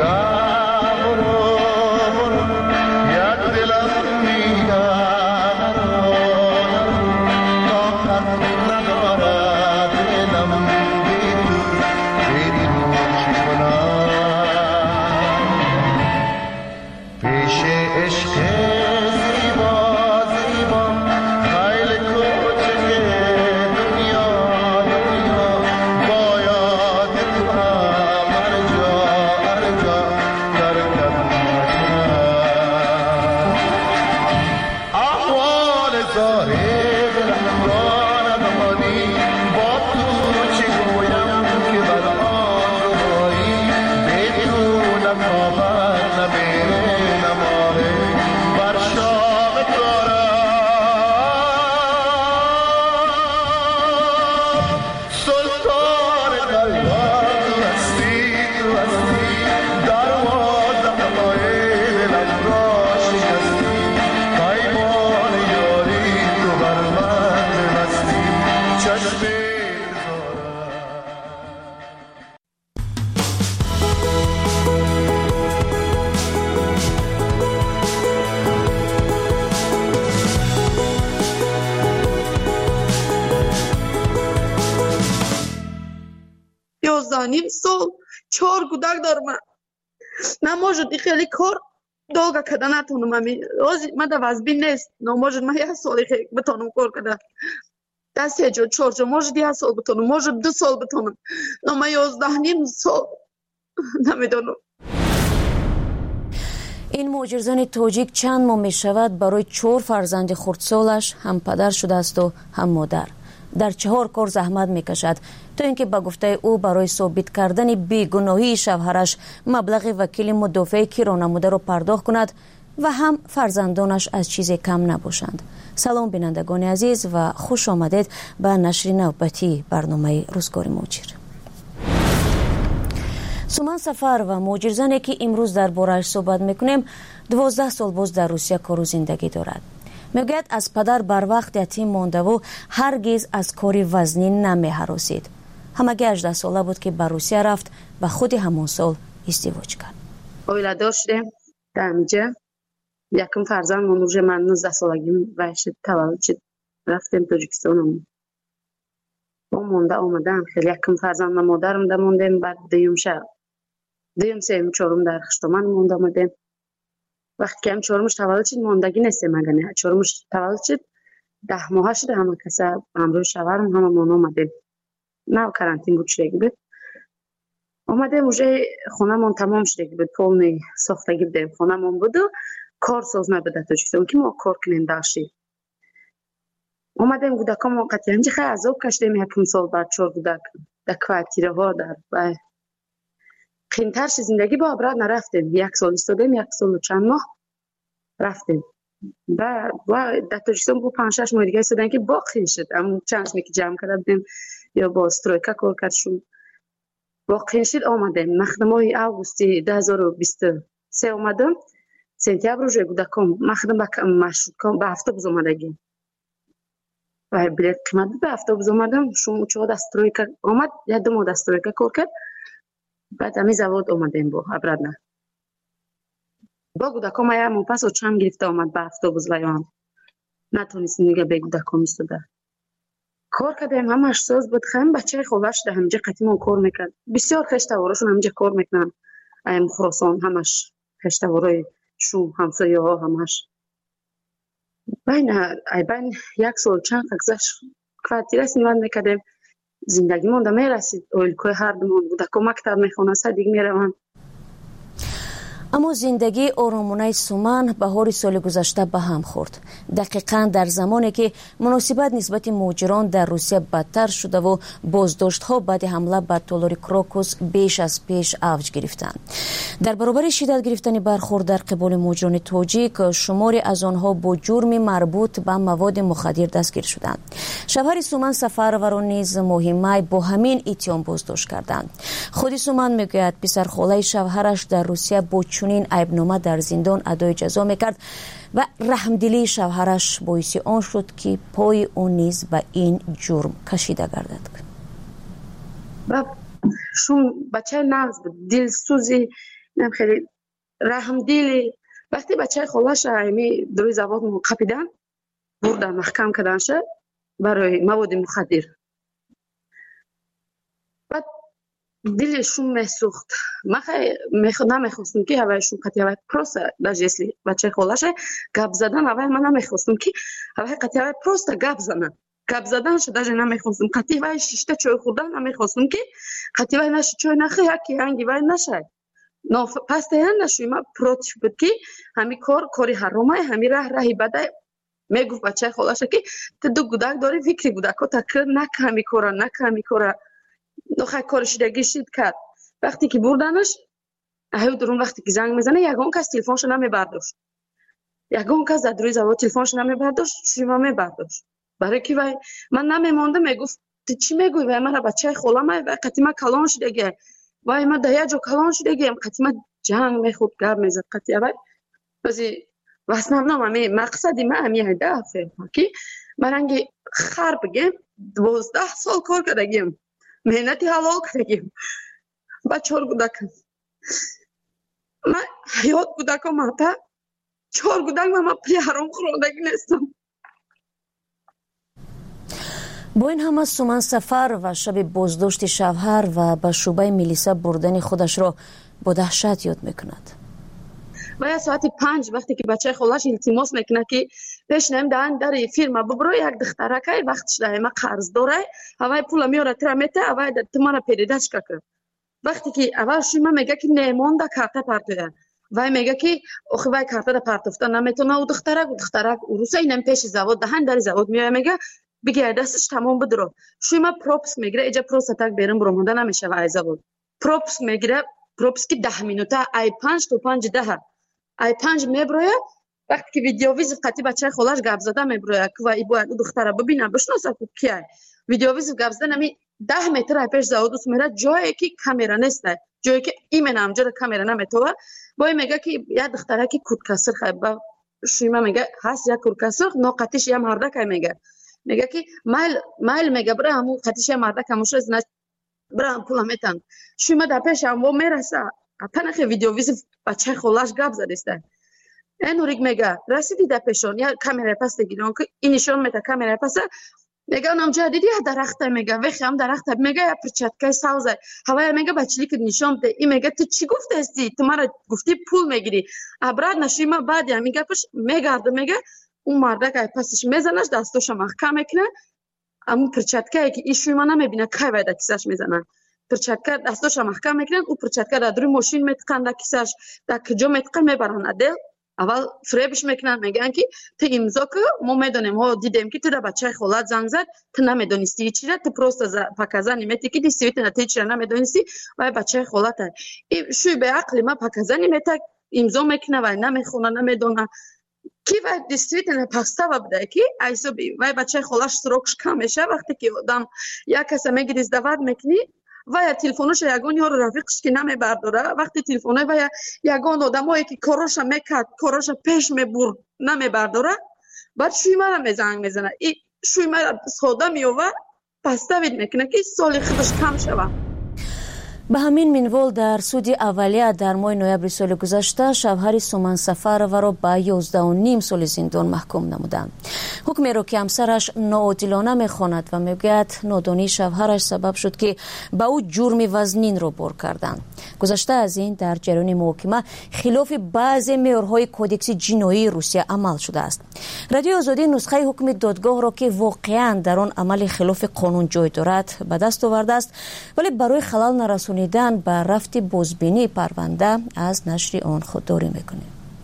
نیم سال 4 کودک دارم. نموجود خیلی کار долго کده نتونم. من در وزبین نیست. نموجود من 1 سالی خیلی بتونم کار کده. دست 3 4 موجود 1 سال بتونم. موجود 2 سال بتونم. نو من 11 نیم سال نمیدونم. این مهاجرزن تاجیک چند ماه می شود برای 4 فرزند خردسالش هم پدر شده است و هم مادر. در 4 کار زحمت می کشد تا اینکه با گفته او برای ثابت کردن بیگناهی شوهرش مبلغ وکیل مدافع کیرانموده را پرداخت کند و هم فرزندانش از چیز کم نباشند. سلام بینندگان عزیز و خوش آمدید به نشر نوبتی برنامه روزگار مهاجر. سومن سفر و مهاجرزنی که امروز در بارش صحبت میکنیم 12 سال باز در روسیه کار و زندگی دارد. میگوید از پدر بر وقت یتیم مانده و هرگز از کاری وزنی نمی‌هراسید. همگی 18 ساله بود که به روسیه رفت و خود همون سال ازدواج کرد. اویلا داشتیم در اینجا یکم فرزند منوژه من 19 سالگیم وحشت تولد شد رفتیم تاجیکستان. با مونده آمدم خیلی یکم فرزند مادرم در موندیم بعد دیوم شهر دیوم سیم چهارم در خشتمان مونده آمدیم. وقتی که هم 4مش تولد شد ماندگی نیستیم مگه 4مش تولد شد 10 ماه شده همه کسی همراه شوهرم همه مون آمدیم. نه کرانتین بود شده بود. آمدیم اوجه خونه من تمام شده بود پولنی ساختگی بودیم خونه من بود و کار ساز نبوده تاجیکستان که ما کار کنیم داشتیم. اومدیم گودکام وقتی اینجا خیلی عذاب کشیدیم یکم سال بعد 4 گودک در کوارتیره ها در قیمترش زندگی با ابراد نرفتیم 1 سال استادیم 1 سال و چند ماه رفتیم و در تاجیکستان با 5-6 ماه دیگه استادن که با خیلی شد اما چند که جمع کرده بودیم یا با استرویکا کار کردشون با خیلی شد آمدیم مخدم های اوگوستی 2023 آمدم سنتیابر روی گودکام مخدم به افطابوز آمدگیم و بلیت قیمت به افطابوز آمدم شما چه دسترویکا آمد یا 2 ماه دسترویکا کار کرد بعد همی زواد آمدیم با ابرادنا با گودکام یا من پس و چند گرفته آمد به افطابوز لیان نتونستیم دیگه به گودکام ایستاده کار کردیم همش ساز بود خیلی بچه خوبش ده همینجا قطیمون کار میکرد بسیار خشتواراشون همینجا کار میکنن ایم خراسان همش خشتوارای شوم همسایه ها همش بین 1 سال چند گذشت کوارتیره سنوان میکردیم زندگی من ده میرسید اویلکوی هر دومون گودکام مکتب میخونه دیگه میروند اما زندگی آرامانه سومن بهار سال گذشته به هم خورد. دقیقاً در زمانی که مناسبت نسبت مهاجران در روسیه بدتر شده و بازداشت‌ها بعد حمله به تالار کراکوس بیش از پیش اوج گرفتند. در برابر شدت گرفتن برخورد در قبال مهاجران تاجیک، شماری از آنها با جرم مربوط به مواد مخدر دستگیر شدند. شوهر سومن سفروران نیز ماه می با همین اتهام بازداشت کردند. خود سومن میگوید پسرخاله شوهرش در روسیه با چنین عیبنامه در زندان ادای جزا میکرد و رحمدلی شوهرش باعث آن شد که پای او نیز به این جرم کشیده گردد. شون بچه ناز دلسوزی نم خیلی رحمدلی وقتی بچه خالش همی دوی زواد قپیدن بردن محکم کردن شد برای مواد مخدر بعد دلشون میسوخت نمیخواستم که هوایشون قطعی هوای پروست даже если بچه خالش گپ زدن هوای من نمیخواستم که هوای قطعی هوای پروست گپ زدن شد даже نمیخواستم قطعی هوای شیشته چای خوردن نمیخواستم که قطعی هوای نشه چای نخی یکی هنگی هوای نشه پس تهن نشوی ما پروتش بود که همی کاری حرامه همی راهی بده میگفت بچه خالش که تو دو گودک داری فکری گودک ها تکرار نکه همی کارا نخواهی کارشیدگی شید کرد وقتی که بردنش اهیو درون وقتی که زنگ میزنه یگان کس تلفنش نمیبرداشت یگان کس در دروی زواد تلفنش نمیبرداشت شیما میبرداشت برای که وای من نمیمانده میگفت تو چی میگوی وای من بچه خالم وای قطیمه کلان شدگی وای من ده جا کلان شدگی قطیمه جنگ میخورد گرد میزد قطیمه وای بازی واسنام همی مقصدی من همی هدفه که برنگی خر بگیم 12 سال کار کردگیم مهنتی حلال کردگیم با 4 گودک من حیات گودک ماتا 4 گودک من پی حرام خوردگی نیستم. با این همه سومن سفر و شب بازداشت شوهر و به شعبه میلیسا بردن خودش را با دهشت یاد میکند. و ساعت 5 وقتی که بچه خالش التماس میکنه که پیش نیم در فیرما ببرو یک دختره که وقتش داره ما قرض داره هوای پول میاره ترمته هوای تمام پیداش کرد وقتی که اول شما میگه که نمونده کارت پارتویا وای میگه که اخی وای کارت پارتوفتا نمیتونه او دختره روسا اینم پیش زواد دهن در زواد میگه بگه دستش تمام بدرو شما پروپس میگیره اینجا پروس اتاق بیرون برمونده نمیشه وای زواد پروپس میگیره پروپس که 10 مینوته ای 5 تا 5 ای 5 میبروه وقتی که ویدیو ویز قطعی بچه خالش گپ زده میبروه که وای باید دختره ببینه بشناسه که کیه ویدیو ویز گپ زده نمی 10 متر پیش زاودوس میره جایی که کامera نیست جایی که ایمنم جور کامera نمیتوه وای میگه که یا دختره که کورکسر خیبه شیما میگه هست یا کورکسر ناقتیش یا مردک میگه که مایل میگه برای همون قتیش یا مردک هموش از نه برای هم پول میتن شیما در پیش هم و میرسه پنخ ویدیو ویز بچه خالش گپ زده این اوریک میگه رسیدی در پیشون یا کامera پس دیگران که اینشون میته کامera پس میگه اونم جدیدی درخت میگه وقتی هم درخت میگه یا پرچتکای سوزه هوای میگه بچلی که نشون بده این میگه تو چی گفته استی تو مرا گفتی پول میگیری ابراد نشیما بعد میگه پش میگرده میگه اون مرده که پسش میزنش دستش محکم میکنه اما پرچتکایی که ایشون نمیبینه کی بعد کیسش میزنن پرچتکا دستش محکم میکنن او پرچتکا در روی ماشین میتقن در کیسش در کجا میتقن میبرن اول فریبش میکنن میگن که تو امضا که ما میدونیم ها دیدیم که تو در بچه خالت زنگ زد تو نمیدونستی چی را تو پروست پاکازا نمیتی که دیستیویتنا تو چی را نمیدونستی و بچه خالت شوی به عقل ما پاکازا نمیتا امضا میکنه و نمیخونه نمیدونه کی و دیستیویتنا پاستا و بده که ایسو بی و بچه خالش سروکش کم میشه وقتی که آدم یک کس میگیری ازدواج میکنی و یا تلفنش یگان یا رفیقش که نمیبرداره وقتی تلفنه و یگان آدمایی که کارش میکرد کارش پیش میبرد نمیبرداره بعد شوی مرا میزنگ میزنه این شوی مرا سودا میوه پاستا وید میکنه که سالی خودش کم شوه. به همین منوال در سود اولیه در ماه نوامبر سال گذشته شوهر سومن سفرова را به 11.5 سال زندان محکوم نمودند. حکمی را که همسرش ناعادلانه میخواند و میگوید نادانی شوهرش سبب شد که به او جرم وزنین را بار کردند. گذشته از این در جریان محاکمه خلاف بعضی معیارهای کودکس جنایی روسیه عمل شده است. رادیو آزادی نسخه حکم دادگاه را که واقعا در آن عمل خلاف قانون جای دارد به دست آورده است ولی برای خلل نرسانیدن به رفت بازبینی پرونده از نشر آن خودداری میکنه.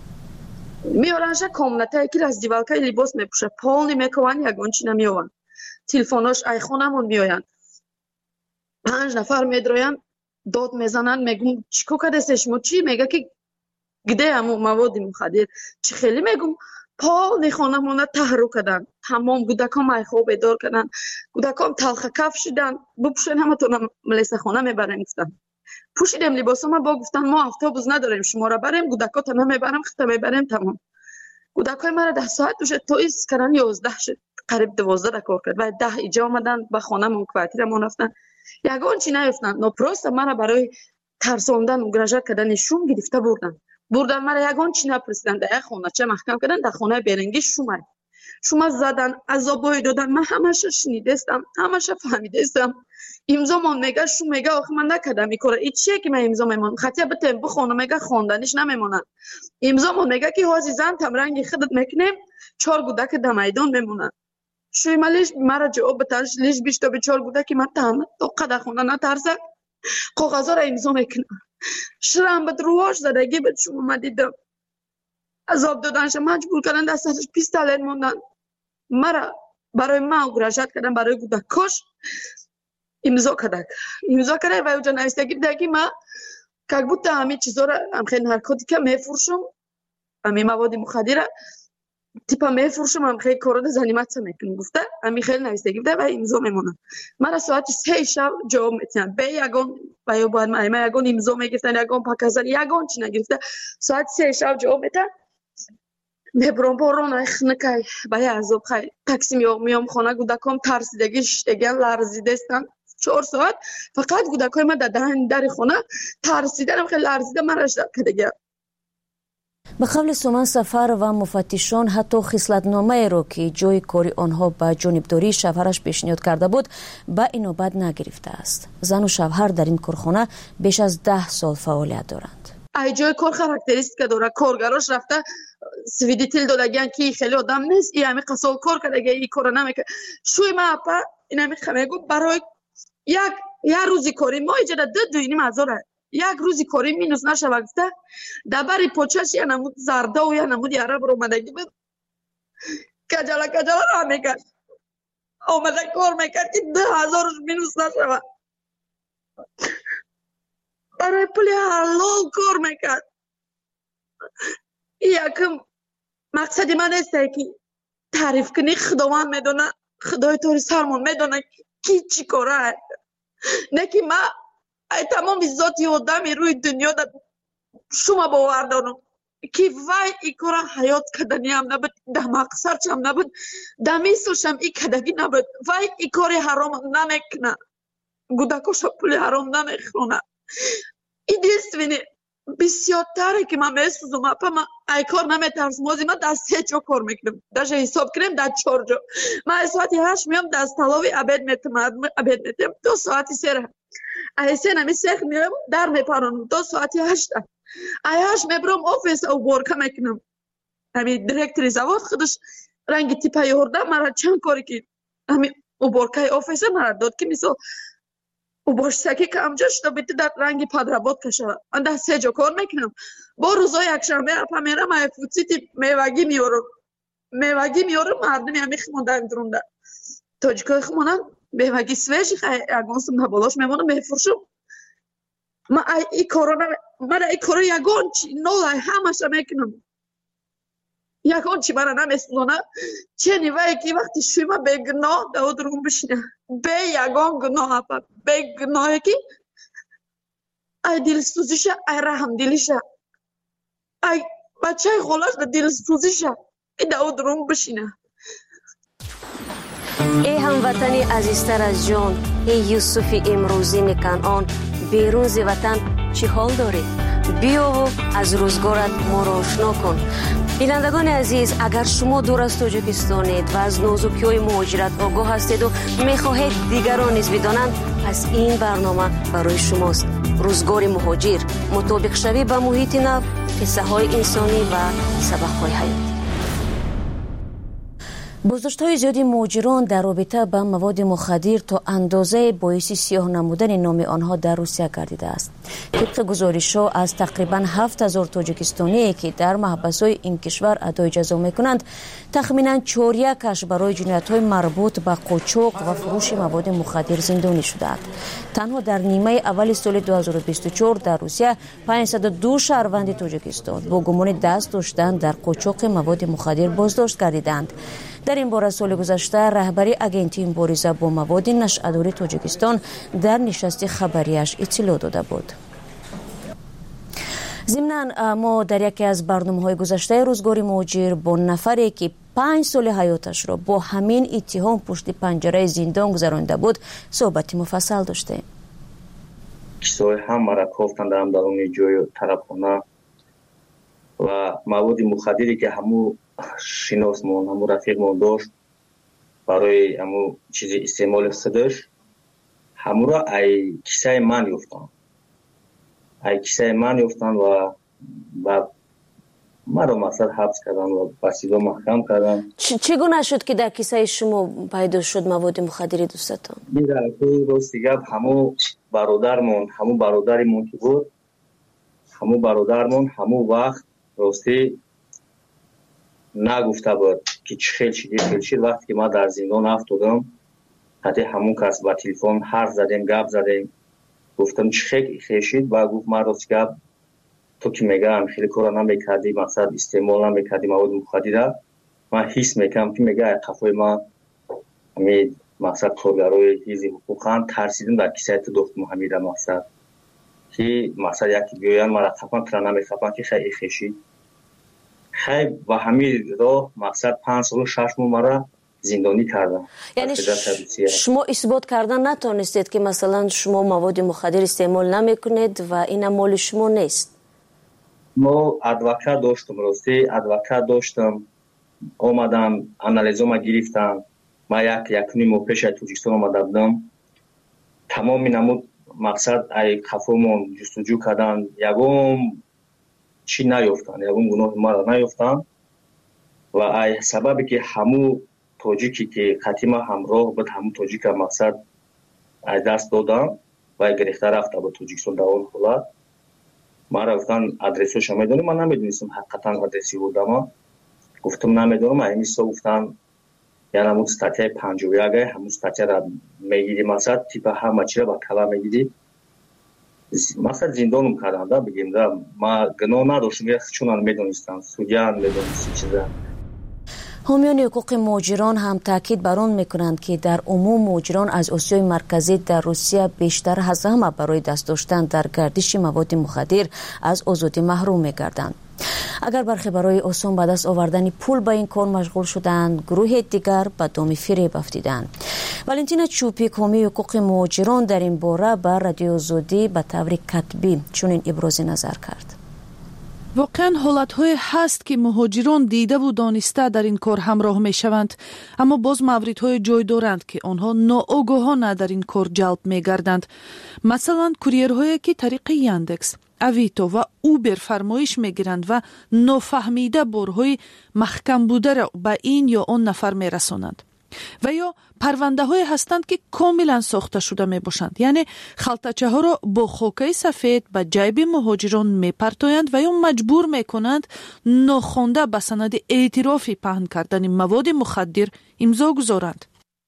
میارنش کامنته که از دیوالکه لباس میپوشه پال نمیکنن یگان چی نمیوان تلفناش ایخونمون میآیند 5 نفر میدروین داد میزنن میگم چیکو کردستش مو چی میگه که گده همون مواد مخدر چی خیلی میگم پال نخونمون تحرک کردن تمام گودکام ایخو بیدار کردن گودکام تلخ کف شدن بپوشن همتون ملیسه خونه میبرن گفتن پوشیدم لباسم با گفتن ما اتوبوس نداریم شما را بریم گودکا تا نمیبرم خطا میبریم تمام گودکای مرا 10 ساعت دوشه تو ایست کردن 11 شد قریب 12 کار کرد و 10 ایجا آمدن به خانه من کوارتیرمون رفتن یگان چی نیفتن نپروست مرا برای ترساندن و گرجا کردن شوم گرفته بردن مرا یگان چی نپرسیدن در خانه چه محکم کردن در خانه برنگی شما زدن عذابای دادن من همش شنیدستم همش فهمیدستم امضا من میگه شو میگه آخه من نکردم این کارو این چیه که من امضا میمونم خطی به تمپو خونه میگه خواندنش نمیمونن امضا من میگه که عزیزان تم رنگ خودت میکنیم 4 گودک در میدان میمونن شوی مالش مرا جواب بتاش لیش بیشتر به 4 گودک من تام تو قد خونه نترسه کاغذا را امضا میکنم شرم به درواش زدگی به شما من دیدم عذاب دادنش مجبور کردن دستش پیستالت موندن مرا برای ما گراشت کردن برای گودکش امضا کرده و اوجا نوشته که ما که بود همه چیزا را هم خیلی نارکوتیکا میفروشم همه مواد مخدر تیپا میفروشم هم خیلی کارا زنیمت میکنم گفته همه خیلی نوشته و امضا میمونم مرا ساعت 3 شب جواب میتونم به یگان و باید من یگان امضا میگفتن یگان پاکازن یگان چی نگرفته ساعت 3 شب جواب میتونم نبرم بارون نکای باید عذاب خیلی تاکسی میام خانه گودکام ترسیدگیش دیگه لرزیدستن 4 ساعت فقط گودکای ما در خانه ترسیدن خیلی لرزیده من رشد دیگه. به قول سومن سفر و مفتشان حتی خصلتنامه را که جای کاری آنها به جانبداری شوهرش پیشنهاد کرده بود به این نوبت نگرفته است. زن و شوهر در این کارخانه بیش از 10 سال فعالیت دارند. ای جای کار خاراکتریستیک داره کارگراش رفته سویدیتیل دادگان که خیلی آدم نیست این همه قصال کار کرده این کارو نمیکنه شوی ما اپا این همه خمیگو برای یک روزی کاری ما ایجاده 2,500 یک روزی کاری مینوس نشه وقته دبری پوچش یا نمود زرده و یا نمود عرب رو اومدگی بود کجالا را میکرد اومده کار میکرد که 2,000 مینوس نشه برای پولی حلال کار میکرد یکم مقصدی من است که تعریف کنی خداوند میدونه خدای توری سرمون میدونه کی چی کاره نه که من تمام ذاتی آدمی روی دنیا در شما باور دارم که وای ای کاره حیات کدنی هم نبود ده مقصرچ هم نبود ده میسلش هم ای کدگی نبود وای ای کاری حرام نمیکنه گودکوش پولی حرام نمیخونه این دیست بینی بسیارتره که من میسوزم اپا من ای کار نمیترسم موزی من در 3 جا کار میکنم در حساب کنیم در 4 جا من ساعتی 8 میام در تلاوی عبید میتم 2 ساعتی 3 ای 3 نمی سیخ میام در میپرانم 2 ساعتی 8 ای 8 میبرم آفیس او بورکه میکنم همین دیرکتری زواد خودش رنگ تیپای هرده مرا چند کاری که همین او بورکه آفیس مرا داد که مثل уборщицаки камҷо шуда бити дар ранги подработ шавад. Ман дар 3 ҷо кор мекунам. Бо рӯзои якшанбе апа мерам фуцити мевагӣ миёрам мардуми ами химонда дурунда тоҷикои химонан мевагӣ свежи ягон сум на болош мемонам мефурӯшам. Ман ин коро ягон чи нолай ҳамаша мекунам. ягон чи мана намесӯзонад. Чени вае ки вақти шуйма бегуноҳ давуд рум бишина. Бе ягон гуноҳ апа. Бегуноҳе ки ай дилсӯзиша, ай раҳмдилиша. ай бачаи холаш да дилсӯзиша. И давуд рум бишина. ای هموطنی عزیزتر از جان، ای یوسف امروزین کنعان، بیرون ز وطن چی حال داری؟ بیا و از روزگارت ما را آشنا کن. بینندگان عزیز، اگر شما دور از تاجیکستانید و از نازکی‌های مهاجرت آگاه هستید و می‌خواهید دیگران نیز بدانند، پس این برنامه برای شماست. روزگار مهاجر، مطابق شوی با محیط نو، قصه‌های انسانی و سبق‌های حیاتی. بازداشت‌های زیادی مهاجران در رابطه با مواد مخدر تا اندازه باعث سیاه نمودن نام آنها در روسیه گردیده است. طبق گزارش‌ها از تقریباً 7000 تاجیکستانی که در محبس‌های این کشور ادای جزا می‌کنند، تخمیناً 4/1 برای جنایت‌های مربوط به قاچاق و فروش مواد مخدر زندانی شده‌اند. تنها در نیمه اول سال 2024 در روسیه 502 شهروند تاجیکستان با گمان دست داشتن در قاچاق مواد مخدر بازداشت گردیدند. در این باره سال گذشته رهبری اگنتی مبارزه با مواد نشأه‌داری تاجیکستان در نشست خبریش اطلاع داده بود. ضمناً ما در یکی از برنامه‌های گذشته روزگار مهاجر با نفری که 5 سال حیاتش را با همین اتهام پشت پنجره زندان گذرانده بود صحبت مفصل داشتیم. کسای هم مرا گفتند در درون جای طرفخانه و مواد مخدری که همو شناسمون همو رفیقمون داشت برای همو چیز استعمال خودش همو را ای کیسه من یافتن و ما را مقصد حبس کردن و بسیار محکم کردن. چگونه شد که در کیسه شما پیدا شد مواد مخدری دوستتان؟ در راستی گپ همو برادرمون که بود همو وقت راستی نگفته بود که چه خیل شد وقتی که ما در زندان افتادم حتی همون کس با تلفن حرف زدیم گپ زدیم گفتم چه خیل شد و گفت ما راست گپ تو که میگم خیلی کارا نمیکردی مقصد استعمال نمیکردی مواد مخدر من حس میکنم که میگه قفای ما همین مقصد کارگرای حیز حقوقان ترسیدم در کیسه تو دختم همین مقصد که مقصد یکی بیاین مرا خفن کرا نمیخفن که خیلی خیشید خیلی و همین راه مقصد 5 سال 6 ماه مرا زندانی کردن. یعنی شما اثبات کردن نتونستید که مثلا شما مواد مخدر استعمال نمیکنید و این مال شما نیست؟ ما ادوکات داشتم آمدم انالیزم گرفتم ما یک نیم پیش تاجیکستان آمده بودم تمام نمود مقصد ای خفومون جستجو کردن یگم چی نیافتن یگم گناه ما را نیافتن و ای سببی که همو تاجیکی که خاتمه همراه بود همو تاجیک مقصد ای دست دادن و گرفته رفته به تاجیکستان در اون حالت ما رفتن ادرسش میدونم من نمیدونستم حقیقتا ادرسی بودم گفتم نمیدونم همیشه گفتن یعنی همون استاتیای 51 همون استاتیا را میگیری مثلا تیپ همه چی را با کلا میگیری مثلا زندانم کردن دا بگیم دا ما گناه نداشتم چون میدونستم سودیا میدونست چیزا. حامیان حقوق مهاجران هم تاکید بر آن میکنند که در عموم مهاجران از آسیای مرکزی در روسیه بیشتر از همه برای دست داشتن در گردش مواد مخدر از آزادی محروم میگردند. اگر برخی برای آسان به دست آوردن پول به این کار مشغول شدند، گروه دیگر به دام فریب افتادند. والنتینا چوپیک حامی حقوق مهاجران در این باره به رادیو آزادی به طور کتبی چنین ابراز نظر کرد. واقعا حالت‌های هست که مهاجران دیده و دانسته در این کار همراه می‌شوند، اما باز موردهای جای دارند که آنها ناآگاهانه در این کار جلب می‌گردند. مثلا کوریرهایی که طریق یاندکس، اویتو و اوبر فرمایش می‌گیرند و نافهمیده بارهای محکم بوده را به این یا آن نفر می‌رسانند. و یا پرونده های هستند که کاملا ساخته شده می باشند، یعنی خلطچه ها را با خاکه سفید به جیب مهاجران می پرتایند و یا مجبور می کنند ناخوانده به سند اعترافی پهن کردن مواد مخدر امضا گذارند.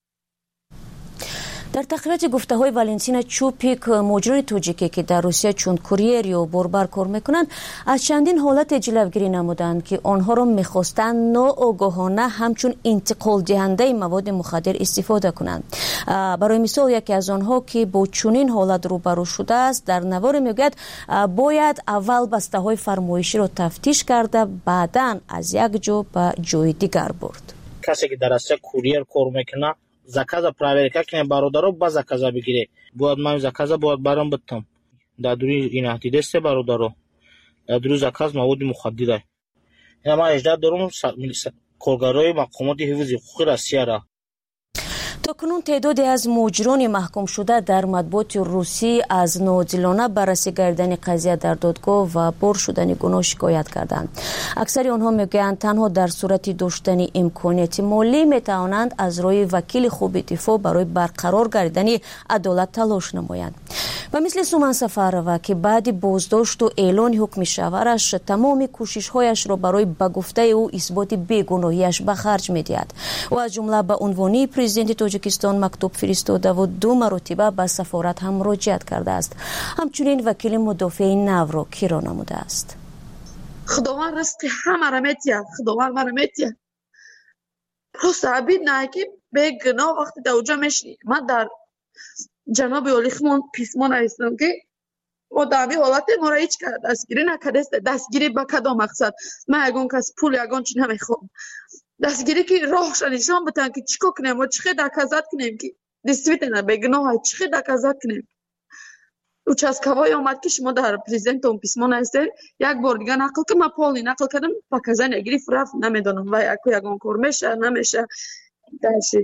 در تقریرات گفته های والنتینا چوپیک، مهاجران تاجیکی که در روسیه چون کوریر یا بربر کار میکنند، از چندین حالت جلوگیری نمودند که آنها را میخواستند ناآگاهانه همچون انتقال دهنده مواد مخدر استفاده کنند. برای مثال یکی از آنها که با چنین حالت روبرو شده است در نوار میگوید باید اول بسته های فرمایشی را تفتیش کرده بعداً از یک جا به جای دیگر برد. کسی که در روسیه کوریر کار میکنه заказа проверка کنه برادرو با заказа بگیره باید من заказа باید برام بدم در دوری این احتیدست برادرو در دوری заказ مواد مخدره اینا ما اجازه دارم کارگرای مقامات حفظ حقوق روسیه را. تاکنون تعدادی از مهاجران محکوم شده در مطبوعات روسی از ناعادلانه بررسی کردن قضیه در دادگاه و بار شدن گناه شکایت کردند. اکثر آنها میگویند تنها در صورت داشتن امکانیت مالی میتوانند از روی وکیل خوب دفاع برای برقرار گردیدن عدالت تلاش نمایند. و مثل سومن سفرова که بعد بازداشت و اعلان حکم شوهرش تمام کوشش‌هایش را برای به گفته او اثبات بیگناهیش به خرج می‌دهد و از جمله به عنوان پرزیدنت تاجیکستان مکتوب فرستاده و 2 مرتبه به سفارت هم مراجعت کرده است. همچنین وکیل مدافع نو را کرا نموده است. خداوند رزق همه را می‌دهد، خداوند مرا می‌دهد. پس عبید نه که بیگناه وقتی در اونجا میشی. من در جناب اولیخمون پیسمان هستم که ما در این حالت ما را هیچ دستگیری نکرده است. دستگیری به کدام مقصد؟ من یگان کس پول یگان چی نمیخوام. دستگیری که راهش نشان بدن که چیکار کنیم و چی دکازات کنیم که دستویتن بگناه چی دکازات کنیم. участковой آمد که شما در پرزیدنت اون پیسمان هستید یک بار دیگه نقل که من پولی نقل کردم پاکزه نگیری رفت نمیدونم و یگان کار میشه نمیشه داشتی.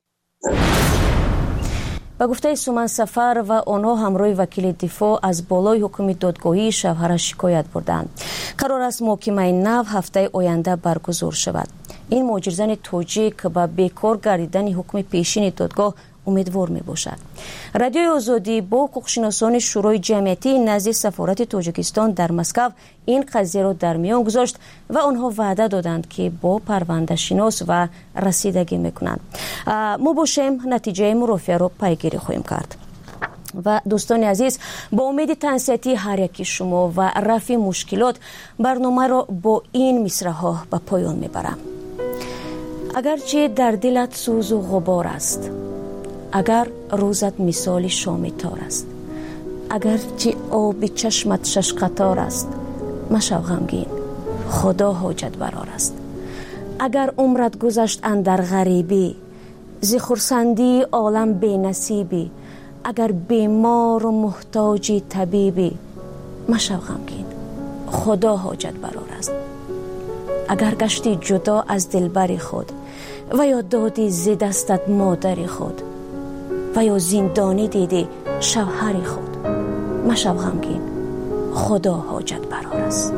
به گفته سومن سفر و آنها همراه وکیل دفاع از بالای حکم دادگاهی شوهرش شکایت بردند. قرار است محاکمه نو هفته آینده برگزار شود. این مهاجرزن تاجیک به بیکار گردیدن حکم پیشین دادگاه امیدوار می باشد. رادیوی آزادی با حقوقشناسان شورای جمعیتی نزد سفارت تاجیکستان در مسکو این قضیه را در میان گذاشت و آنها وعده دادند که با پرونده شناس و رسیدگی میکنند. ما باشیم نتیجه مرافعه را پیگیری خواهیم کرد. و دوستان عزیز، با امید تنصیتی هر یکی شما و رفع مشکلات برنامه را با این مصرع‌ها به پایان میبرم. اگرچه در دلت سوز و غبار است، اگر روزت مثال شام تار است، اگرچه آب چشمت شش قطار است، مشو غمگین، خدا حاجت برار است. اگر عمرت گذشت اندر غریبی، ز خرسندی عالم بی نصیبی، اگر بیمار و محتاجی طبیبی، مشو غمگین، خدا حاجت برار است. اگر گشتی جدا از دلبر خود و یا دادی ز دستت مادر خود و یا زندانی دیدی شوهر خود، مشو غمگین، خدا حاجت برار است.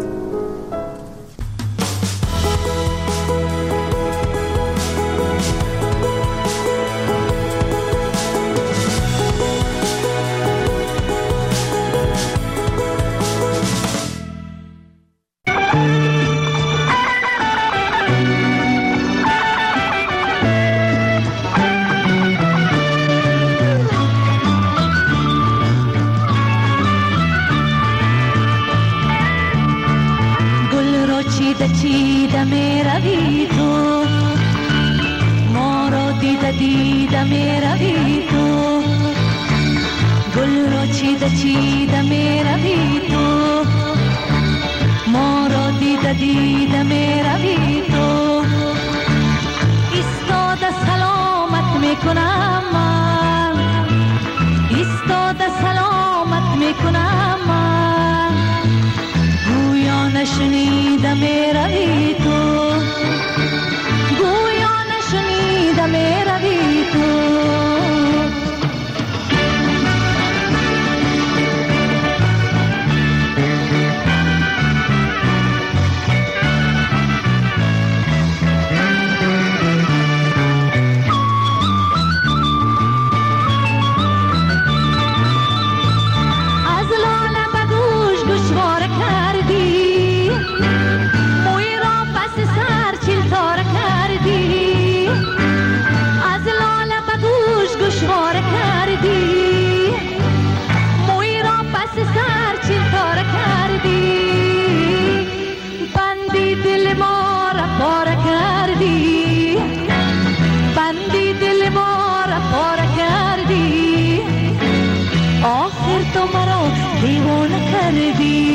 چیده می روی تو، ما را دیده می روی تو، گل را چیده می روی تو، ما را دیده می روی تو. ایستاده سلامت می کنم من، ایستاده سلامت می کنم من، گویا نشنیده می روی تو، گویا نشنیده می روی تو. کردی